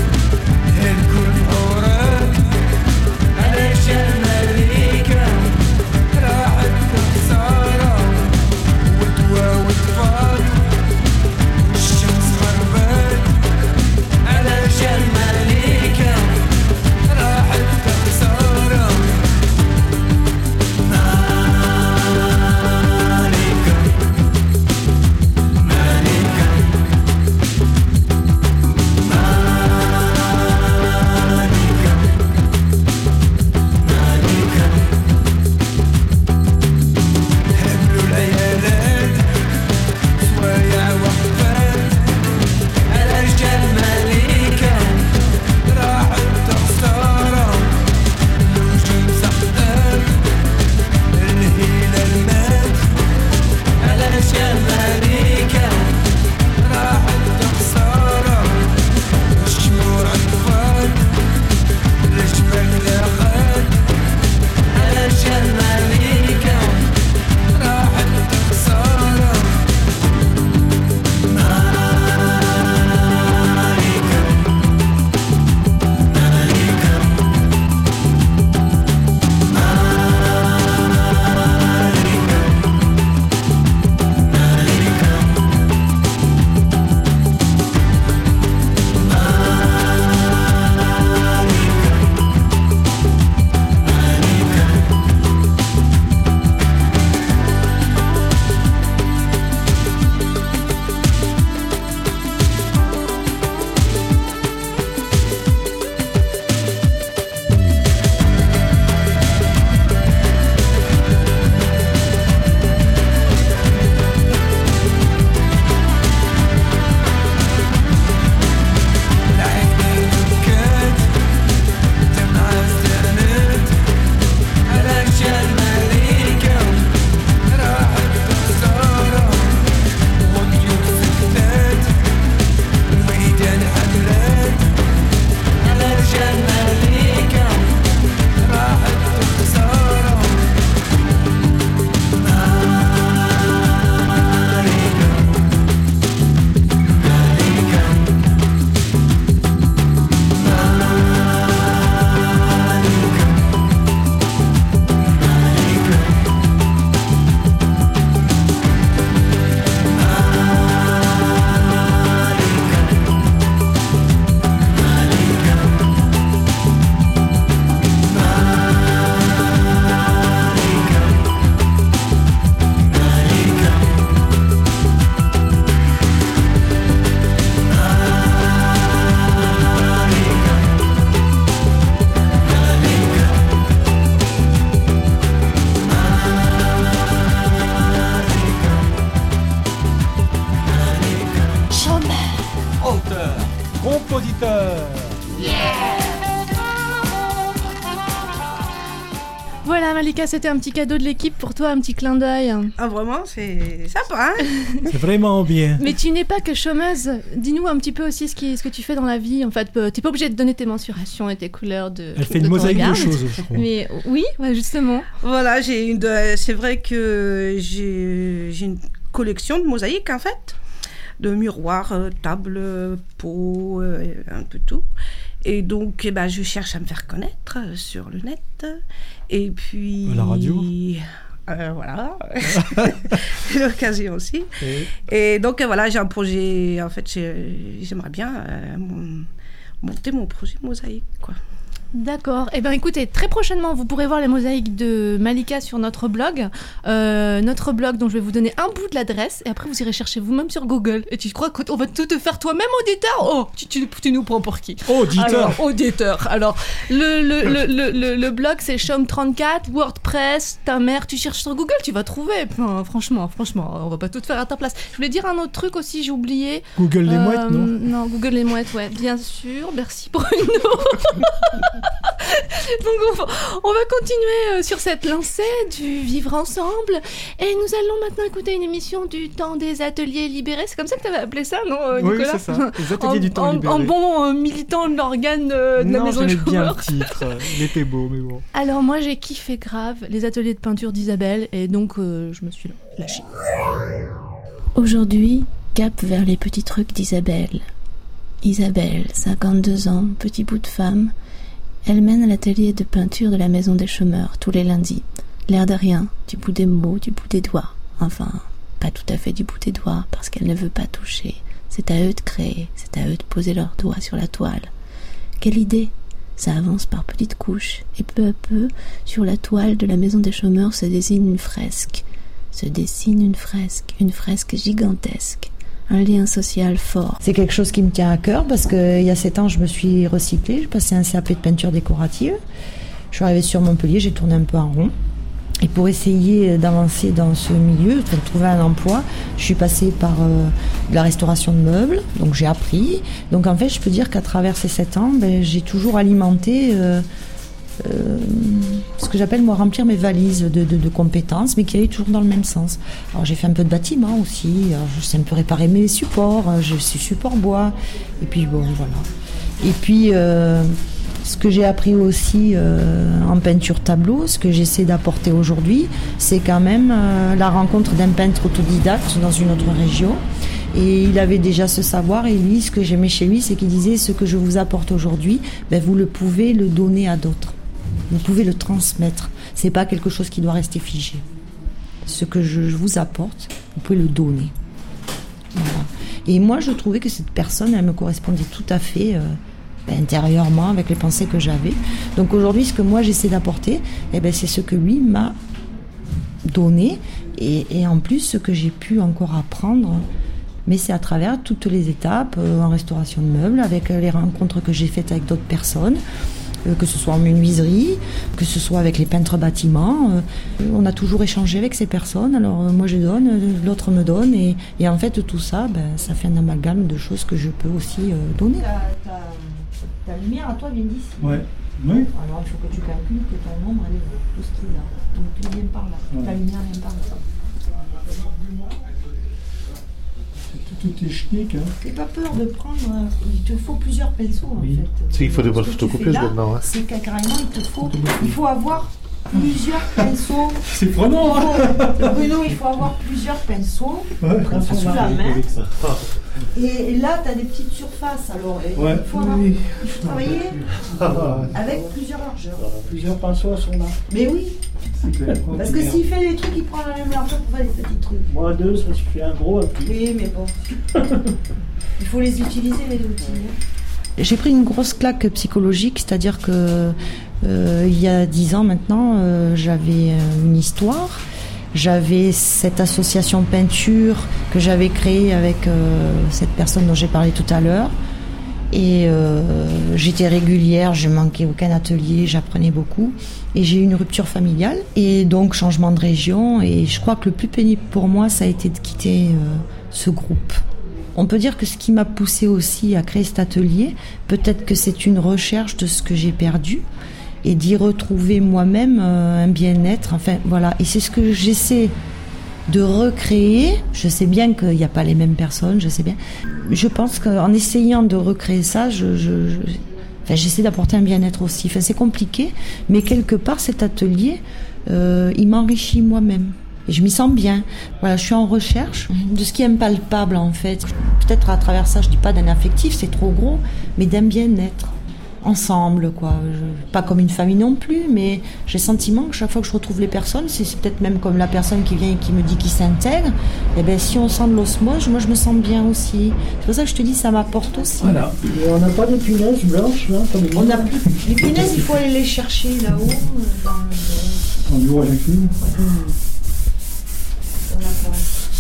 الكل وراك علاش المليكة Voilà Malika, c'était un petit cadeau de l'équipe pour toi, un petit clin d'œil. Ah vraiment, c'est sympa. Hein. C'est vraiment bien. Mais tu n'es pas que chômeuse. Dis-nous un petit peu aussi ce, qui, ce que tu fais dans la vie. En fait, t'es pas obligée de donner tes mensurations et tes couleurs de. Elle fait de une mosaïque regard. de choses, je crois. Mais oui, ouais, justement. Voilà, j'ai une. C'est vrai que j'ai j'ai une collection de mosaïques en fait, de miroirs, euh, tables, pots, euh, un peu tout. Et donc, eh ben, je cherche à me faire connaître euh, sur le net. Et puis... À la radio euh, Voilà. L'occasion aussi. Et, et donc, euh, voilà, j'ai un projet... En fait, j'aimerais bien euh, monter mon projet mosaïque, quoi. D'accord. Eh bien, écoutez, très prochainement, vous pourrez voir les mosaïques de Malika sur notre blog. Euh, notre blog dont je vais vous donner un bout de l'adresse. Et après, vous irez chercher vous-même sur Google. Et tu crois qu'on va tout te faire toi-même, auditeur? Oh, tu, tu, tu nous prends pour qui? Auditeur. Alors, auditeur. Alors, le, le, le, le, le, le blog, c'est chom trente-quatre, WordPress, ta mère. Tu cherches sur Google, tu vas trouver. Enfin, franchement, franchement, on va pas tout faire à ta place. Je voulais dire un autre truc aussi, j'ai oublié. Google les euh, mouettes, non? Non, Google les mouettes, ouais, bien sûr. Merci Bruno. Donc on va, on va continuer euh, sur cette lancée du vivre ensemble et nous allons maintenant écouter une émission du temps des ateliers libérés. C'est comme ça que tu avais appelé ça, non euh, Oui, Nicolas? c'est ça, les ateliers en, du temps en, libéré. En bon euh, militant de l'organe euh, de non, la maison des j'aimais bien le chômeurs. titre, il était beau mais bon. Alors moi j'ai kiffé grave les ateliers de peinture d'Isabelle et donc euh, je me suis lâchée. Aujourd'hui, cap vers les petits trucs d'Isabelle. Isabelle, cinquante-deux ans, petit bout de femme. Elle mène l'atelier de peinture de la maison des chômeurs tous les lundis. L'air de rien, du bout des mots, du bout des doigts. Enfin, pas tout à fait du bout des doigts, parce qu'elle ne veut pas toucher. C'est à eux de créer, c'est à eux de poser leurs doigts sur la toile. Quelle idée! Ça avance par petites couches, et peu à peu, sur la toile de la maison des chômeurs se dessine une fresque. Se dessine une fresque, une fresque gigantesque. Un lien social fort. C'est quelque chose qui me tient à cœur parce qu'il y a sept ans, je me suis recyclée. J'ai passé un C A P de peinture décorative. Je suis arrivée sur Montpellier, j'ai tourné un peu en rond. Et pour essayer d'avancer dans ce milieu, de trouver un emploi, je suis passée par euh, de la restauration de meubles. Donc j'ai appris. Donc en fait, je peux dire qu'à travers ces sept ans, ben, j'ai toujours alimenté... Euh, Euh, ce que j'appelle moi remplir mes valises de, de, de compétences, mais qui allaient toujours dans le même sens. Alors j'ai fait un peu de bâtiment aussi, alors, je sais un peu réparer mes supports, je suis support bois, et puis bon voilà. Et puis euh, ce que j'ai appris aussi euh, en peinture tableau, ce que j'essaie d'apporter aujourd'hui, c'est quand même euh, la rencontre d'un peintre autodidacte dans une autre région. Et il avait déjà ce savoir, et lui, ce que j'aimais chez lui, c'est qu'il disait: ce que je vous apporte aujourd'hui, ben, vous le pouvez le donner à d'autres. Vous pouvez le transmettre. C'est pas quelque chose qui doit rester figé. Ce que je, je vous apporte, vous pouvez le donner. Voilà. Et moi, je trouvais que cette personne, elle me correspondait tout à fait euh, ben, intérieurement avec les pensées que j'avais. Donc aujourd'hui, ce que moi j'essaie d'apporter, eh ben, c'est ce que lui m'a donné, et, et en plus ce que j'ai pu encore apprendre. Mais c'est à travers toutes les étapes, euh, en restauration de meubles, avec euh, les rencontres que j'ai faites avec d'autres personnes, euh, que ce soit en menuiserie, que ce soit avec les peintres bâtiments. Euh, on a toujours échangé avec ces personnes. Alors euh, moi je donne, euh, l'autre me donne, et, et en fait tout ça, ben, ça fait un amalgame de choses que je peux aussi euh, donner. Ta, ta, ta lumière à toi vient d'ici. Ouais. Oui. Alors il faut que tu calcules que ton nombre, elle est là, tout ce qui est là. Donc tu viens par là, ouais. Ta lumière vient par là. Tout est schnick, hein. N'aie pas peur de prendre. Euh, il te faut plusieurs pinceaux en oui. fait. C'est, il faut des bonnes photocopieuses maintenant. Hein. C'est que carrément il te faut. Il faut avoir plusieurs pinceaux. C'est prenant, hein. Bruno, il faut avoir plusieurs pinceaux. Ouais, sous la main. Et, et là, tu as des petites surfaces. Alors, ouais. il, faut avoir, oui. il faut travailler avec plusieurs largeurs. Plusieurs pinceaux sont là. Mais oui. Parce que s'il fait des trucs, il prend la même largeur pour faire des petits trucs. Moi, deux, ça suffit un gros. Puis... Oui, mais bon. Il faut les utiliser, les outils. J'ai pris une grosse claque psychologique, c'est-à-dire que euh, il y a dix ans maintenant, euh, j'avais une histoire. J'avais cette association peinture que j'avais créée avec euh, cette personne dont j'ai parlé tout à l'heure. Et euh, j'étais régulière, je manquais aucun atelier, j'apprenais beaucoup. Et j'ai eu une rupture familiale et donc changement de région. Et je crois que le plus pénible pour moi, ça a été de quitter euh, ce groupe. On peut dire que ce qui m'a poussée aussi à créer cet atelier, peut-être que c'est une recherche de ce que j'ai perdu. et d'y retrouver moi-même euh, un bien-être. Enfin, voilà. Et c'est ce que j'essaie de recréer. Je sais bien qu'il n'y a pas les mêmes personnes, je sais bien. Je pense qu'en essayant de recréer ça, je, je, je, enfin, j'essaie d'apporter un bien-être aussi. Enfin, c'est compliqué, mais quelque part, cet atelier, euh, il m'enrichit moi-même. Et je m'y sens bien. Voilà, je suis en recherche de ce qui est impalpable, en fait. Peut-être à travers ça, je dis pas d'un affectif, c'est trop gros, mais d'un bien-être. Ensemble, quoi. Je, pas comme une famille non plus, mais j'ai le sentiment que chaque fois que je retrouve les personnes, c'est, c'est peut-être même comme la personne qui vient et qui me dit qu'il s'intègre, et ben si on sent de l'osmose, moi je me sens bien aussi. C'est pour ça que je te dis, ça m'apporte aussi. Voilà. Et on n'a pas des punaises blanches, là, comme on a plus. Les punaises, il faut aller les chercher là-haut. Dans le... En bureau à la cuisine. Mmh. On a pas.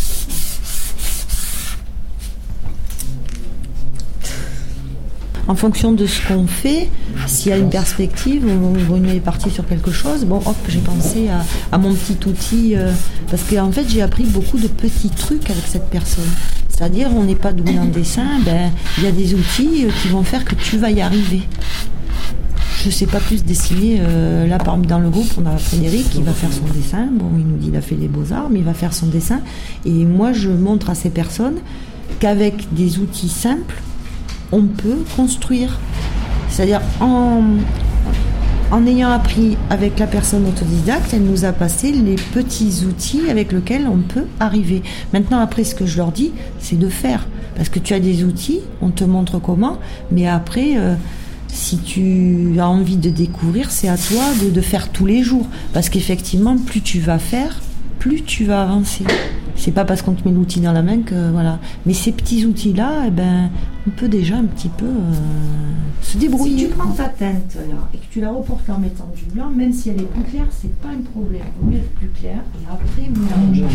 En fonction de ce qu'on fait, s'il y a une perspective, on, on est parti sur quelque chose, bon hop, j'ai pensé à, à mon petit outil, euh, parce qu'en fait j'ai appris beaucoup de petits trucs avec cette personne. C'est-à-dire, on n'est pas doué en dessin, ben il y a des outils qui vont faire que tu vas y arriver. Je ne sais pas plus dessiner, euh, là par dans le groupe on a Frédéric qui va faire son dessin, bon il nous dit il a fait les beaux-arts, mais il va faire son dessin, et moi je montre à ces personnes qu'avec des outils simples, on peut construire. C'est-à-dire, en, en ayant appris avec la personne autodidacte, elle nous a passé les petits outils avec lesquels on peut arriver. Maintenant, après, ce que je leur dis, c'est de faire. Parce que tu as des outils, on te montre comment, mais après, euh, si tu as envie de découvrir, c'est à toi de, de faire tous les jours. Parce qu'effectivement, plus tu vas faire, plus tu vas avancer. C'est pas parce qu'on te met l'outil dans la main que voilà. Mais ces petits outils-là, eh ben, on peut déjà un petit peu euh, se débrouiller. Si tu prends ta teinte là et que tu la reportes en mettant du blanc, même si elle est plus claire, c'est pas un problème. Il vaut mieux être plus clair et après mélanger.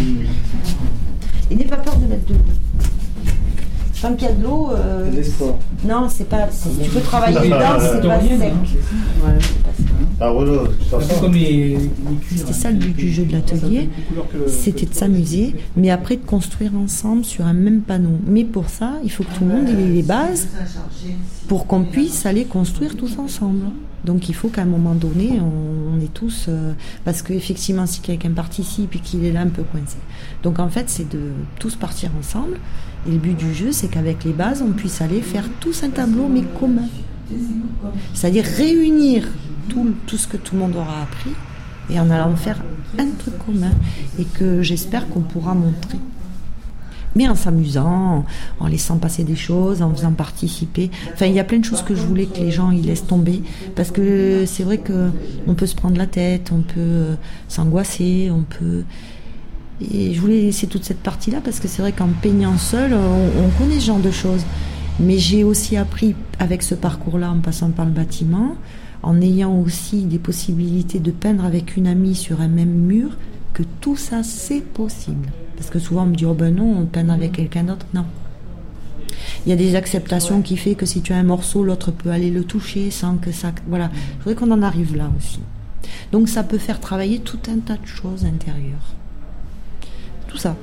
Et n'aie pas peur de mettre de l'eau. Tant qu'il y a de l'eau, euh, non, c'est pas. C'est, tu peux travailler dedans, c'est pas sec. Voilà, c'est pas sec. Ah voilà, c'est comme les, les C'était ça le but du jeu de l'atelier, c'était de s'amuser, mais après de construire ensemble sur un même panneau. Mais pour ça, il faut que tout le monde ait les bases pour qu'on puisse aller construire tous ensemble. Donc il faut qu'à un moment donné, on, on est tous... Euh, parce qu'effectivement, si quelqu'un participe et qu'il est là un peu coincé. Donc en fait, c'est de tous partir ensemble. Et le but du jeu, c'est qu'avec les bases, on puisse aller faire tous un tableau, mais commun. C'est-à-dire réunir tout, tout ce que tout le monde aura appris et en allant faire un truc commun et que j'espère qu'on pourra montrer. Mais en s'amusant, en laissant passer des choses, en faisant participer. Enfin, il y a plein de choses que je voulais que les gens y laissent tomber. Parce que c'est vrai qu'on peut se prendre la tête, on peut s'angoisser, on peut... Et je voulais laisser toute cette partie-là parce que c'est vrai qu'en peignant seul, on, on connaît ce genre de choses. Mais j'ai aussi appris avec ce parcours-là, en passant par le bâtiment, en ayant aussi des possibilités de peindre avec une amie sur un même mur, que tout ça, c'est possible. Parce que souvent, on me dit, oh ben non, on peint avec quelqu'un d'autre. Non. Il y a des acceptations qui fait que si tu as un morceau, l'autre peut aller le toucher sans que ça... Voilà. Je voudrais qu'on en arrive là aussi. Donc ça peut faire travailler tout un tas de choses intérieures. Tout ça.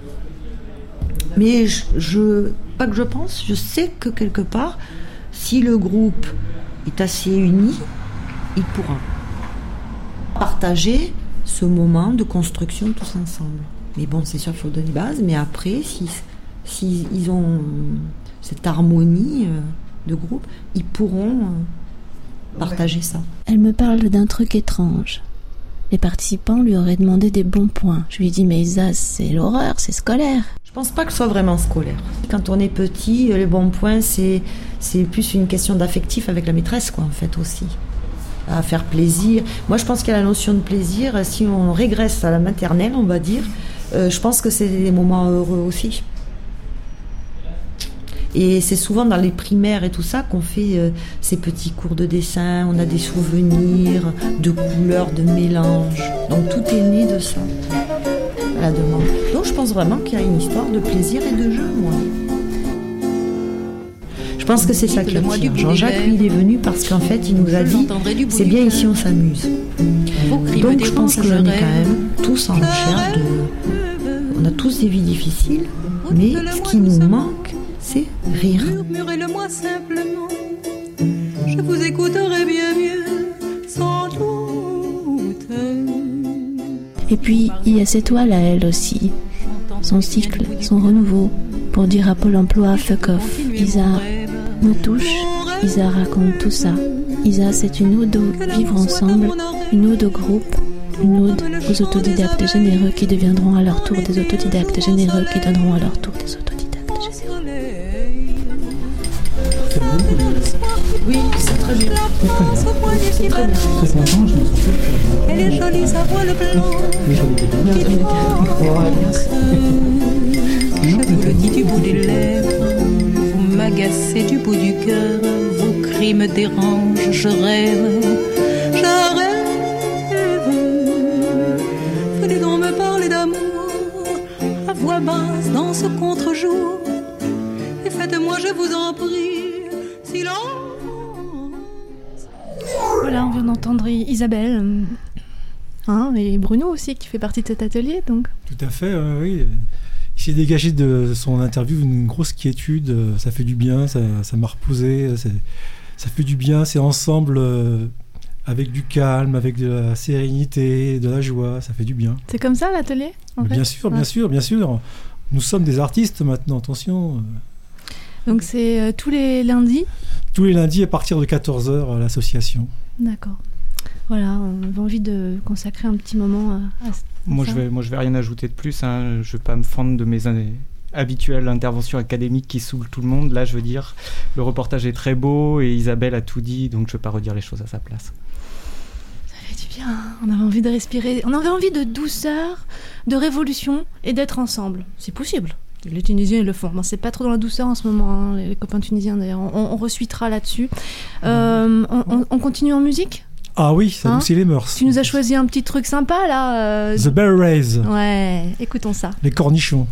Mais je, je... Pas que je pense, je sais que quelque part, si le groupe est assez uni, il pourra partager ce moment de construction tous ensemble. Mais bon, c'est sûr qu'il faut donner base, mais après, si, si ils ont cette harmonie de groupe, ils pourront partager ça. Elle me parle d'un truc étrange. Les participants lui auraient demandé des bons points. Je lui ai dit, mais Isa, c'est l'horreur, c'est scolaire. Je pense pas que ce soit vraiment scolaire. Quand on est petit, les bons points, c'est, c'est plus une question d'affectif avec la maîtresse, quoi, en fait, aussi. À faire plaisir. Moi, je pense qu'il y a la notion de plaisir. Si on régresse à la maternelle, on va dire, euh, je pense que c'est des moments heureux aussi. Et c'est souvent dans les primaires et tout ça qu'on fait euh, ces petits cours de dessin. On a des souvenirs de couleurs, de mélange. Donc tout est né de ça, à la demande. Donc je pense vraiment qu'il y a une histoire de plaisir et de jeu, moi. Je pense que c'est ça qui attire. Jean-Jacques, lui, il est venu parce qu'en fait, il nous a dit « c'est bien ici, on s'amuse ». Donc je pense qu'on est quand même tous en recherche de... On a tous des vies difficiles, mais ce qui nous manque, c'est rire. Murmurez-le-moi simplement, je vous écouterai bien mieux, sans doute. Et puis, il y a cette toile à elle aussi. Son cycle, son renouveau, pour dire à Pôle emploi fuck off. Isa me touche, Isa raconte tout ça. Isa, c'est une ode au vivre ensemble, une ode au groupe, une ode aux autodidactes généreux qui deviendront à leur tour des autodidactes généreux qui donneront à leur tour des autodidactes généreux. Oui, c'est très bien. C'est très bien. Très longtemps, je me suis fait. Elle est jolie, sa voile blanche. Je vous le dis du bout des lèvres, vous m'agacez du bout du cœur, vos cris me dérangent, je rêve, je rêve. Venez donc me parler d'amour, à voix basse dans ce contre-jour, et faites-moi, je vous en prie, silence. Voilà, on vient d'entendre Isabelle. Hein, et Bruno aussi, qui fait partie de cet atelier, donc. Tout à fait, euh, oui. Il s'est dégagé de son interview une grosse quiétude. euh, Ça fait du bien, ça, ça m'a reposé. c'est- Ça fait du bien, c'est ensemble, euh, avec du calme, avec de la sérénité, de la joie. Ça fait du bien. C'est comme ça l'atelier en Mais fait bien sûr, bien Ouais. sûr, bien sûr. Nous sommes des artistes maintenant, attention. Donc c'est euh, tous les lundis. Tous les lundis à partir de quatorze heures à l'association. D'accord. Voilà, on avait envie de consacrer un petit moment à, à Moi, ça. je vais, moi, je vais rien ajouter de plus. Hein. Je vais pas me fendre de mes in- habituelles interventions académiques qui saoulent tout le monde. Là, je veux dire, le reportage est très beau et Isabelle a tout dit, donc je vais pas redire les choses à sa place. Ça fait du bien. On avait envie de respirer. On avait envie de douceur, de révolution et d'être ensemble. C'est possible. Les Tunisiens, ils le font. Bon, c'est pas trop dans la douceur en ce moment, hein, les copains tunisiens d'ailleurs. On, on resuitera là-dessus. Euh, on, on- on continue en musique ? Ah oui, ça Hein adoucit les mœurs. Tu nous as choisi un petit truc sympa là euh, The Bear Rays, Ouais, écoutons ça. les cornichons.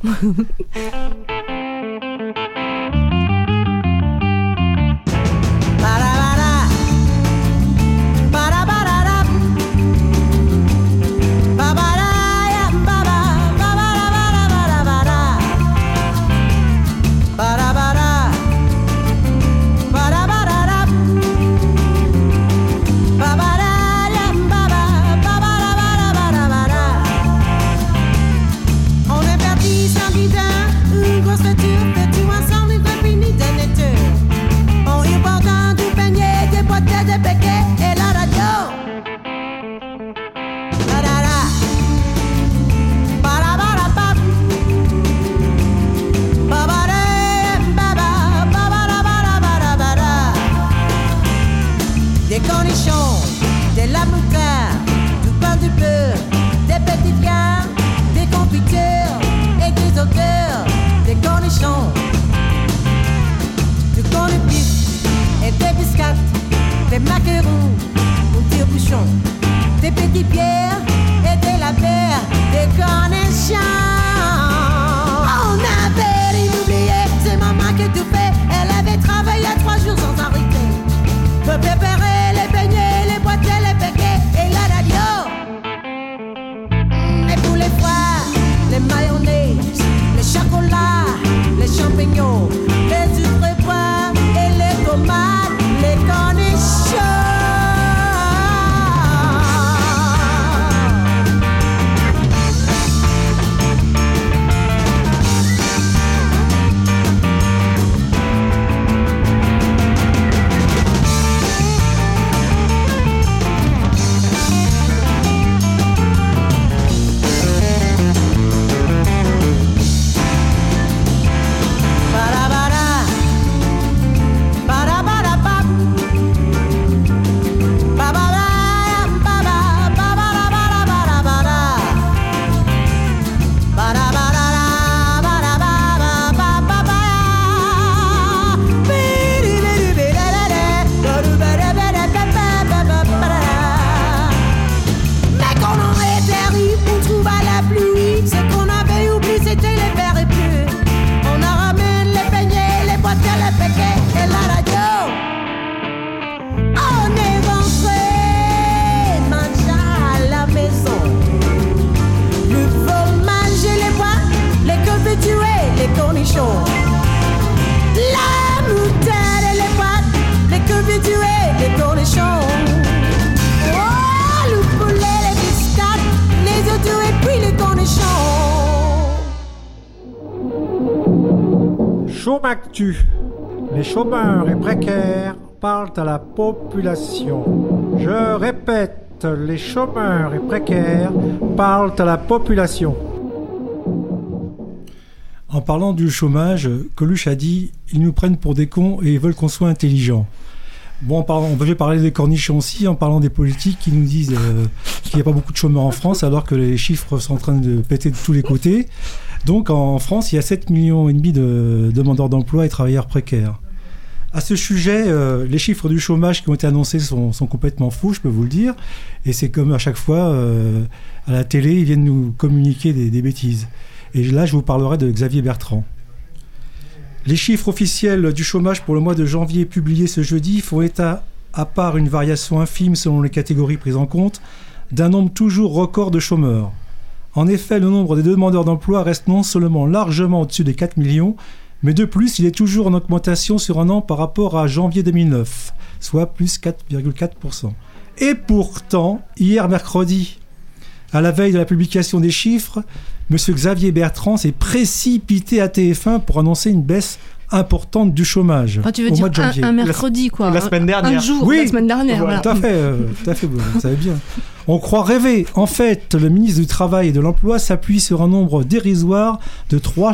On est parti sans guidon, une grosse voiture, fait tout ensemble, une fois fini d'un été. On y portant du beignet, des boîtes de péquets et la radio. Ba-da-da. Ba-da-ba-da-bap. Ba-ba-da, ba-ba, ba-ba-da-ba-da-ba-da-ba-da. Des cornichons, de la moutarde, du pain du beurre, des petits viandes, des confitures et des odeurs, des cornichons, du corn beef et des biscuits, des macarons ou tire-bouchons, des petits pierres et des lapins, des cornichons. On avait oublié, c'est maman qui tout fait, elle avait travaillé trois jours sans arrêter. Pour préparer les beignets, les boîtes et les paquets et la radio. Et pour les foies, les mayonnaises, les chocolats, les champignons, les huîtres et pois et les tomates, les cornichons. Chômactu. Les chômeurs et précaires parlent à la population. Je répète, les chômeurs et précaires parlent à la population. En parlant du chômage, Coluche a dit « Ils nous prennent pour des cons et ils veulent qu'on soit intelligents ». Bon, en parlant, on peut parler des cornichons aussi, en parlant des politiques qui nous disent euh, qu'il n'y a pas beaucoup de chômeurs en France, alors que les chiffres sont en train de péter de tous les côtés. Donc en France, il y a sept millions et demi de demandeurs d'emploi et travailleurs précaires. À ce sujet, euh, les chiffres du chômage qui ont été annoncés sont, sont complètement faux, je peux vous le dire. Et c'est comme à chaque fois, euh, à la télé, ils viennent nous communiquer des, des bêtises. Et là, je vous parlerai de Xavier Bertrand. Les chiffres officiels du chômage pour le mois de janvier publiés ce jeudi font état, à part une variation infime selon les catégories prises en compte, d'un nombre toujours record de chômeurs. En effet, le nombre des demandeurs d'emploi reste non seulement largement au-dessus des quatre millions, mais de plus, il est toujours en augmentation sur un an par rapport à janvier deux mille neuf, soit plus quatre virgule quatre pour cent. Et pourtant, hier mercredi, à la veille de la publication des chiffres, M. Xavier Bertrand s'est précipité à T F un pour annoncer une baisse importante du chômage enfin, tu veux au dire mois de janvier. Un, un mercredi, quoi. La semaine dernière. Un jour, oui, la semaine dernière. Voilà, Voilà. tout à fait, euh, tout à fait, vous savez bien. On croit rêver. En fait, le ministre du Travail et de l'Emploi s'appuie sur un nombre dérisoire de trois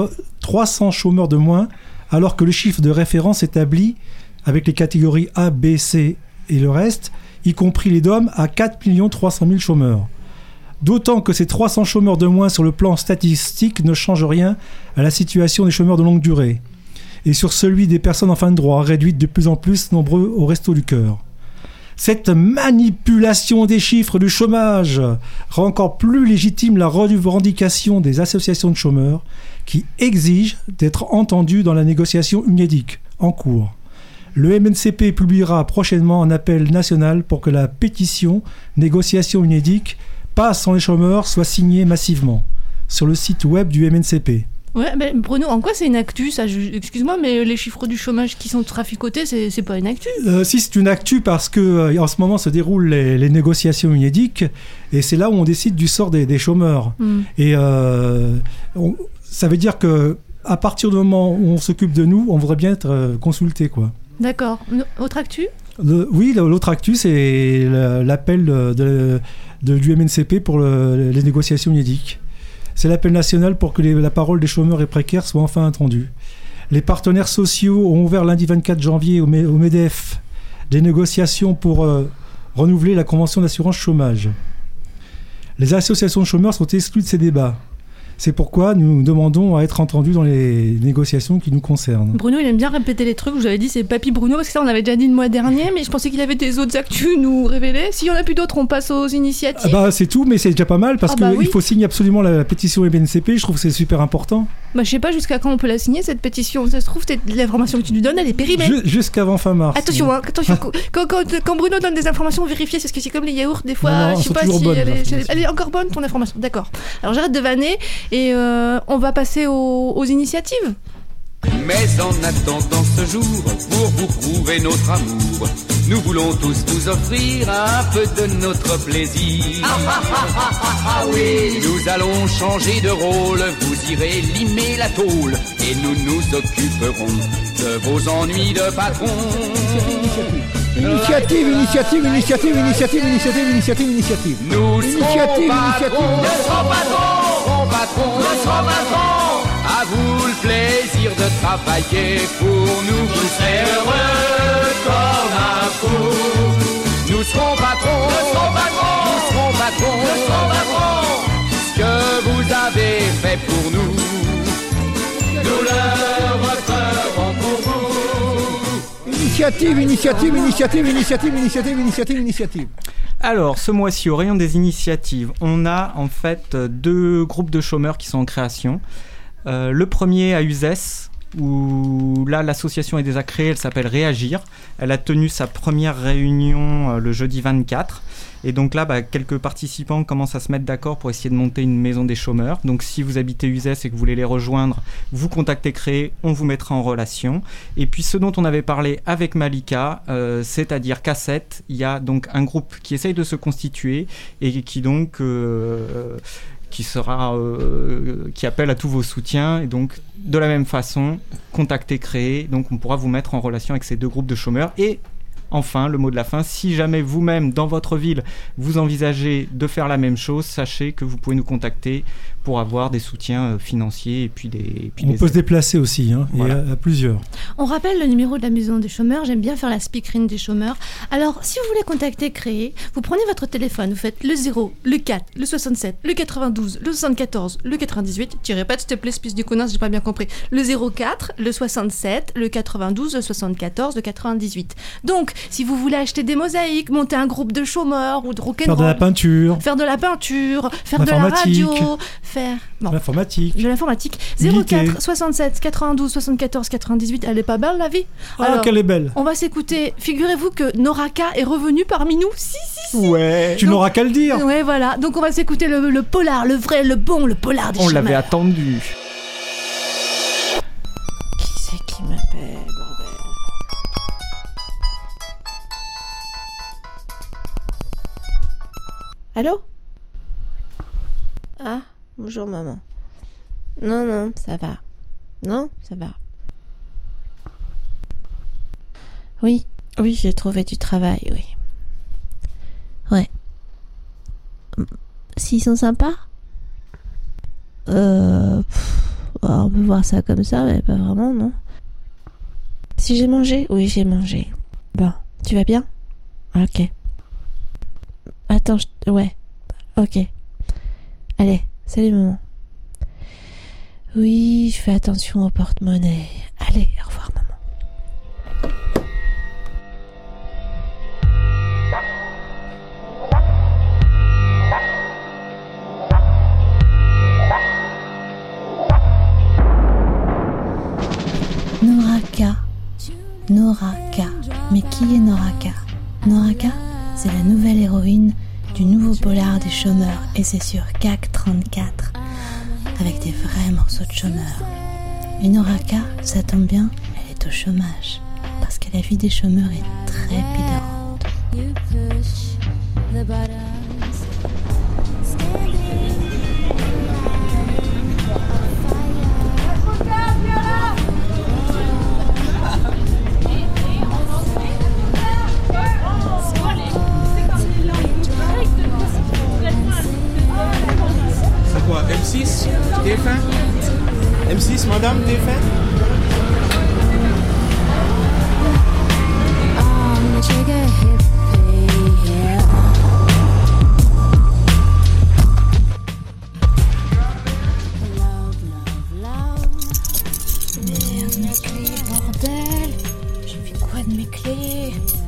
cents chômeurs de moins, alors que le chiffre de référence établi, avec les catégories A, B, C et le reste, y compris les D O M, à quatre millions trois cent mille chômeurs. D'autant que ces trois cents chômeurs de moins sur le plan statistique ne changent rien à la situation des chômeurs de longue durée et sur celui des personnes en fin de droit, réduites de plus en plus nombreux au Resto du Cœur. Cette manipulation des chiffres du chômage rend encore plus légitime la revendication des associations de chômeurs qui exigent d'être entendues dans la négociation UNEDIC en cours. Le M N C P publiera prochainement un appel national pour que la pétition négociation UNEDIC passe sans les chômeurs soit signée massivement sur le site web du M N C P. Ouais, ben Bruno, en quoi c'est une actu ça je, excuse-moi, mais les chiffres du chômage qui sont traficotés, c'est, c'est pas une actu euh, Si, c'est une actu parce que euh, en ce moment se déroulent les, les négociations UNEDIC et c'est là où on décide du sort des, des chômeurs. Mm. Et euh, on, ça veut dire que à partir du moment où on s'occupe de nous, on voudrait bien être euh, consulté, quoi. D'accord. Autre actu ? Le, oui, l'autre actu, c'est l'appel de, de, de, du M N C P pour le, les négociations UNEDIC. C'est l'appel national pour que les, la parole des chômeurs et précaires soit enfin entendue. Les partenaires sociaux ont ouvert lundi vingt-quatre janvier au, au MEDEF des négociations pour euh, renouveler la convention d'assurance chômage. Les associations de chômeurs sont exclues de ces débats. C'est pourquoi nous demandons à être entendus dans les négociations qui nous concernent. Bruno, il aime bien répéter les trucs. Je vous avais dit, c'est Papy Bruno, parce que ça, on l'avait déjà dit le mois dernier, mais je pensais qu'il avait des autres actus à nous révéler. S'il y en a plus d'autres, on passe aux initiatives. Ah bah, c'est tout, mais c'est déjà pas mal, parce ah bah qu'il oui. faut signer absolument la, la pétition M N C P. Je trouve que c'est super important. Bah, je sais pas jusqu'à quand on peut la signer, cette pétition. Ça se trouve, l'information que tu nous donnes, elle est périmée. Ju- jusqu'avant fin mars. Attention, hein, attention. quand, quand, quand Bruno donne des informations, vérifiez, c'est ce que c'est comme les yaourts, des fois, non, non, je sais pas si bonnes, elle, est, elle est encore bonne, ton information. D'accord. Alors j'arrête de vanner et euh, on va passer aux, aux initiatives. Mais en attendant ce jour, pour vous prouver notre amour, nous voulons tous vous offrir un peu de notre plaisir. Ah, ah, ah, ah, ah, ah, oui. Nous allons changer de rôle, vous irez limer la tôle, et nous nous occuperons de vos ennuis de patron. Initiative, initiative, initiative, initiative, initiative, initiative, initiative. Nous initiative, serons initiative. patrons, nous serons patrons, patrons, nous serons patrons. À vous le plaisir de travailler pour nous. Vous serez heureux comme un fou. Nous serons patrons, nous serons patrons, nous serons patrons, nous serons patrons. Ce que vous avez fait pour nous, nous le referons pour vous. Initiative, initiative, initiative, initiative, initiative, initiative, initiative. Alors, ce mois-ci, au rayon des initiatives, on a en fait deux groupes de chômeurs qui sont en création. Euh, le premier à Uzès, où là l'association est déjà créée, elle s'appelle Réagir. Elle a tenu sa première réunion euh, le jeudi vingt-quatre. Et donc là, bah, quelques participants commencent à se mettre d'accord pour essayer de monter une maison des chômeurs. Donc si vous habitez Uzès et que vous voulez les rejoindre, vous contactez Créer, on vous mettra en relation. Et puis ce dont on avait parlé avec Malika, euh, c'est-à-dire K sept, il y a donc un groupe qui essaye de se constituer et qui donc... Euh, qui sera euh, qui appelle à tous vos soutiens. Et donc de la même façon, contacter Créer, donc on pourra vous mettre en relation avec ces deux groupes de chômeurs. Et enfin, le mot de la fin, si jamais vous-même dans votre ville vous envisagez de faire la même chose, sachez que vous pouvez nous contacter pour avoir des soutiens financiers et puis des et puis On des peut aides. se déplacer aussi, hein, Voilà. et à, à plusieurs. On rappelle le numéro de la maison des chômeurs, j'aime bien faire la speakerine des chômeurs. Alors, si vous voulez contacter Créer, vous prenez votre téléphone, vous faites le zéro, le quatre, le soixante-sept, le quatre-vingt-douze, le soixante-quatorze, le quatre-vingt-dix-huit. Tu répètes, s'il te plaît, espèce de connasse, j'ai pas bien compris. Le zéro quatre, le soixante-sept, le quatre-vingt-douze, le soixante-quatorze, le quatre-vingt-dix-huit. Donc, si vous voulez acheter des mosaïques, monter un groupe de chômeurs ou de rock'n'roll, Faire de la peinture. faire de la peinture, faire de la L'informatique. radio, faire... Bon. L'informatique. De l'informatique. zéro quatre, Militer. soixante-sept, quatre-vingt-douze, soixante-quatorze, quatre-vingt-dix-huit. Elle est pas belle, la vie? Ah, qu'elle est belle. On va s'écouter. Figurez-vous que Noraka est revenue parmi nous. Si, si, si. Ouais. Tu n'auras qu'à le dire. Ouais, voilà. Donc on va s'écouter le, le polar, le vrai, le bon, le polar des On chômeurs. l'avait attendu. Qui c'est qui m'appelle, bordel? Allô? Ah, bonjour maman. Non, non, ça va. Non, ça va. Oui, oui, j'ai trouvé du travail, oui. Ouais. S'ils sont sympas? Euh... pff, on peut voir ça comme ça, mais pas vraiment, non? Si j'ai mangé? Oui, j'ai mangé. Bon, tu vas bien? Ok. Attends, je... ouais. Ok. Allez, salut maman. Oui, je fais attention au porte-monnaie. Allez, au revoir maman. Noraka. Noraka. Mais qui est Noraka? Noraka, c'est la nouvelle héroïne du nouveau polar des chômeurs et c'est sur C A C trente-quatre avec des vrais morceaux de chômeurs. Et Noraka, ça tombe bien, elle est au chômage parce que la vie des chômeurs est trépidante. C'est quoi, M six, T F un? M six, madame, T F un? Merde, mes clés, bordel! J'ai fait quoi de mes clés?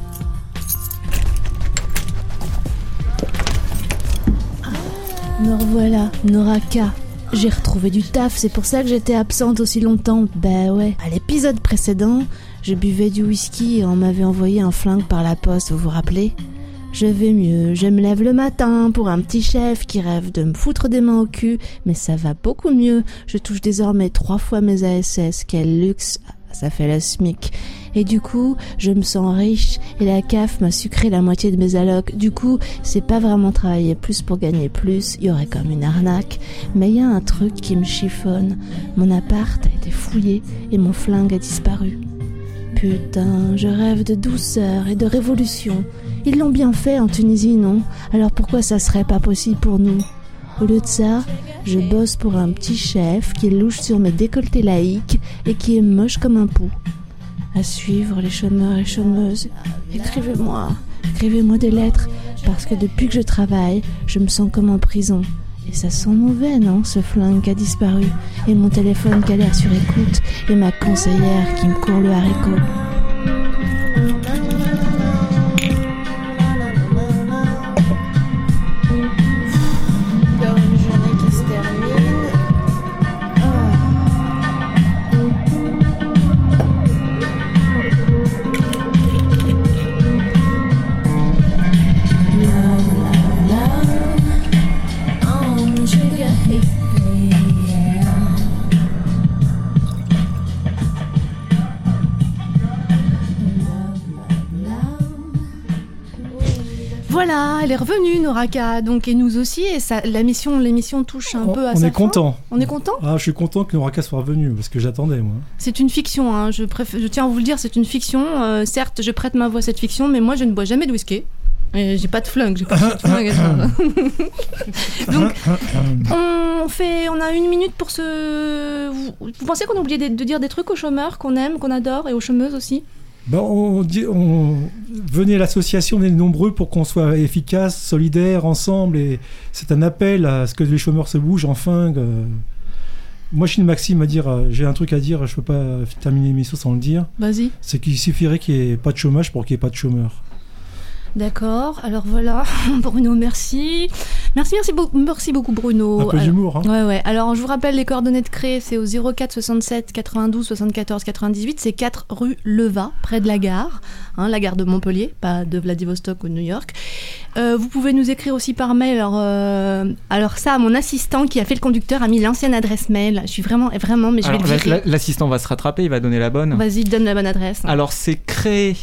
Me revoilà, Noraka. J'ai retrouvé du taf, c'est pour ça que j'étais absente aussi longtemps. Bah ouais. À l'épisode précédent, je buvais du whisky et on m'avait envoyé un flingue par la poste, vous vous rappelez? Je vais mieux, je me lève le matin pour un petit chef qui rêve de me foutre des mains au cul, mais ça va beaucoup mieux. Je touche désormais trois fois mes A S S, quel luxe, ça fait le SMIC. Et du coup, je me sens riche et la C A F m'a sucré la moitié de mes allocs. Du coup, c'est pas vraiment travailler plus pour gagner plus, il y aurait comme une arnaque. Mais il y a un truc qui me chiffonne. Mon appart a été fouillé et mon flingue a disparu. Putain, je rêve de douceur et de révolution. Ils l'ont bien fait en Tunisie, non? Alors pourquoi ça serait pas possible pour nous? Au lieu de ça, je bosse pour un petit chef qui louche sur mes décolletés laïques et qui est moche comme un pou. À suivre les chômeurs et chômeuses, écrivez-moi, écrivez-moi des lettres, parce que depuis que je travaille, je me sens comme en prison. Et ça sent mauvais, non, ce flingue qui a disparu, et mon téléphone qui a l'air sur écoute, et ma conseillère qui me court le haricot. Encore une journée qui se termine. elle est revenue, Noraka, donc, et nous aussi, et ça, la mission, l'émission touche un On, peu à on sa est fin. content. On est content. Ah, je suis content que Noraka soit revenu parce que j'attendais moi. C'est une fiction, hein. je, préfère, je tiens à vous le dire, c'est une fiction. Euh, certes, je prête ma voix à cette fiction, mais moi, je ne bois jamais de whisky. Et j'ai pas de flingue, j'ai pas de flingue. Donc, on fait, on a une minute pour se. Vous, vous pensez qu'on a oublié de, de dire des trucs aux chômeurs qu'on aime, qu'on adore, et aux chômeuses aussi? Ben, on dit, on... Venez à l'association, on est nombreux pour qu'on soit efficace, solidaires, ensemble. Et c'est un appel à ce que les chômeurs se bougent enfin. Euh... Moi, je suis une maxime à dire, euh, j'ai un truc à dire, je peux pas terminer l'émission sans le dire. Vas-y. C'est qu'il suffirait qu'il n'y ait pas de chômage pour qu'il n'y ait pas de chômeurs. D'accord, alors voilà, Bruno, merci. Merci, merci, beau- merci beaucoup Bruno. Un peu alors, d'humour, hein. Ouais, ouais. Alors, je vous rappelle les coordonnées de Cré, c'est au zéro quatre soixante-sept quatre-vingt-douze soixante-quatorze quatre-vingt-dix-huit, c'est quatre rue Leva, près de la gare, hein, la gare de Montpellier, pas de Vladivostok ou de New York. Euh, vous pouvez nous écrire aussi par mail. Alors, euh, alors ça, mon assistant qui a fait le conducteur a mis l'ancienne adresse mail. Je suis vraiment, vraiment, mais je Alors, vais le virer. l'assistant va se rattraper, il va donner la bonne. Vas-y, donne la bonne adresse. Alors, c'est créé.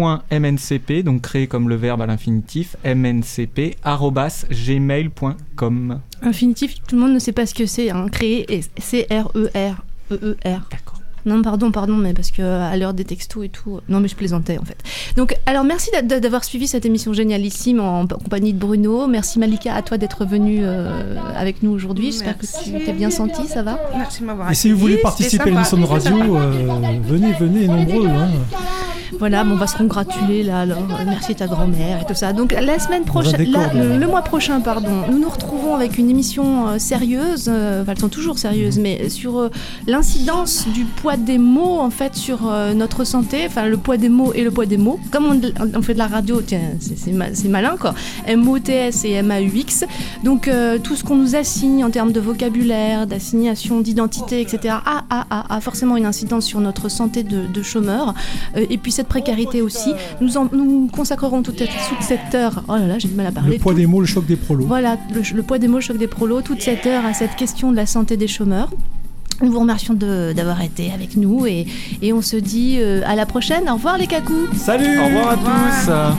.mncp, donc créé comme le verbe à l'infinitif, mncp, arrobas, gmail point com. Infinitif, tout le monde ne sait pas ce que c'est, hein. Créer, et C R E R E E R. D'accord. Non, pardon, pardon, mais parce que à l'heure des textos et tout. Non, mais je plaisantais en fait. Donc, alors merci d'a- d'avoir suivi cette émission génialissime en p- compagnie de Bruno. Merci Malika à toi d'être venue euh, avec nous aujourd'hui. J'espère que tu t'es bien sentie, ça va? Merci de m'avoir Et si vous voulez accueilli, participer à c'était l'émission de sympa. radio, euh, venez, venez, nombreux. Hein. Voilà, bon, on va se congratuler là. Alors, euh, merci ta grand-mère et tout ça. Donc la semaine prochaine, décor, la- le, le mois prochain, pardon, nous nous retrouvons avec une émission euh, sérieuse. euh, Enfin, elles sont toujours sérieuses, mais sur euh, l'incidence du poids des mots en fait sur euh, notre santé. Enfin, le poids des mots et le poids des mots. Comme on, on fait de la radio, tiens, c'est, c'est, ma- c'est malin quoi. M O T S et M A U X. Donc euh, tout ce qu'on nous assigne en termes de vocabulaire, d'assignation, d'identité, et cetera a, a, a, a forcément une incidence sur notre santé de, de chômeur. Euh, et puis cette précarité aussi. Nous, en, nous consacrerons toute, toute cette heure. Oh là là, j'ai du mal à parler. Le poids des mots, le choc des prolos. Voilà, le, le poids des mots, le choc des prolos, toute cette heure à cette question de la santé des chômeurs. Nous vous remercions de, d'avoir été avec nous et, et on se dit euh, à la prochaine. Au revoir les cacous. Salut. Au revoir à tous.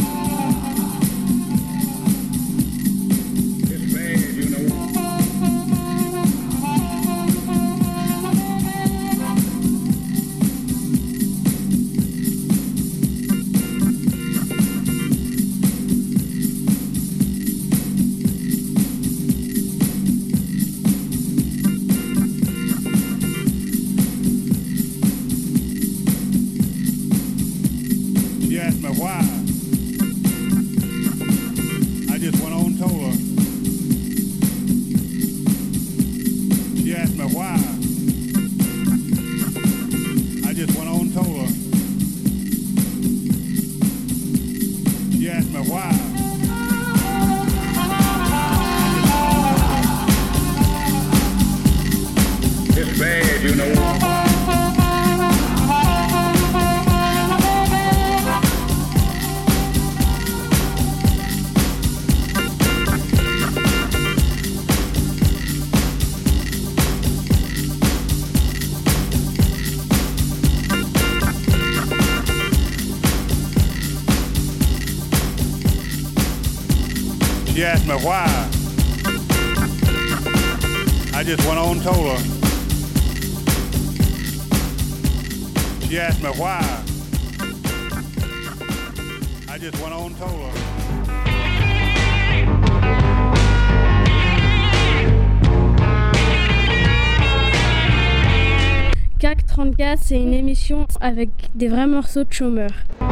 She asked me why. I just went on and told her. She asked me why. I just went on and told her. She asked me why. It's bad, you know. She asked me why. I just went on and told her. She asked me why. I just went on and told her. C A C trente-quatre, c'est une émission avec des vrais morceaux de chômeurs.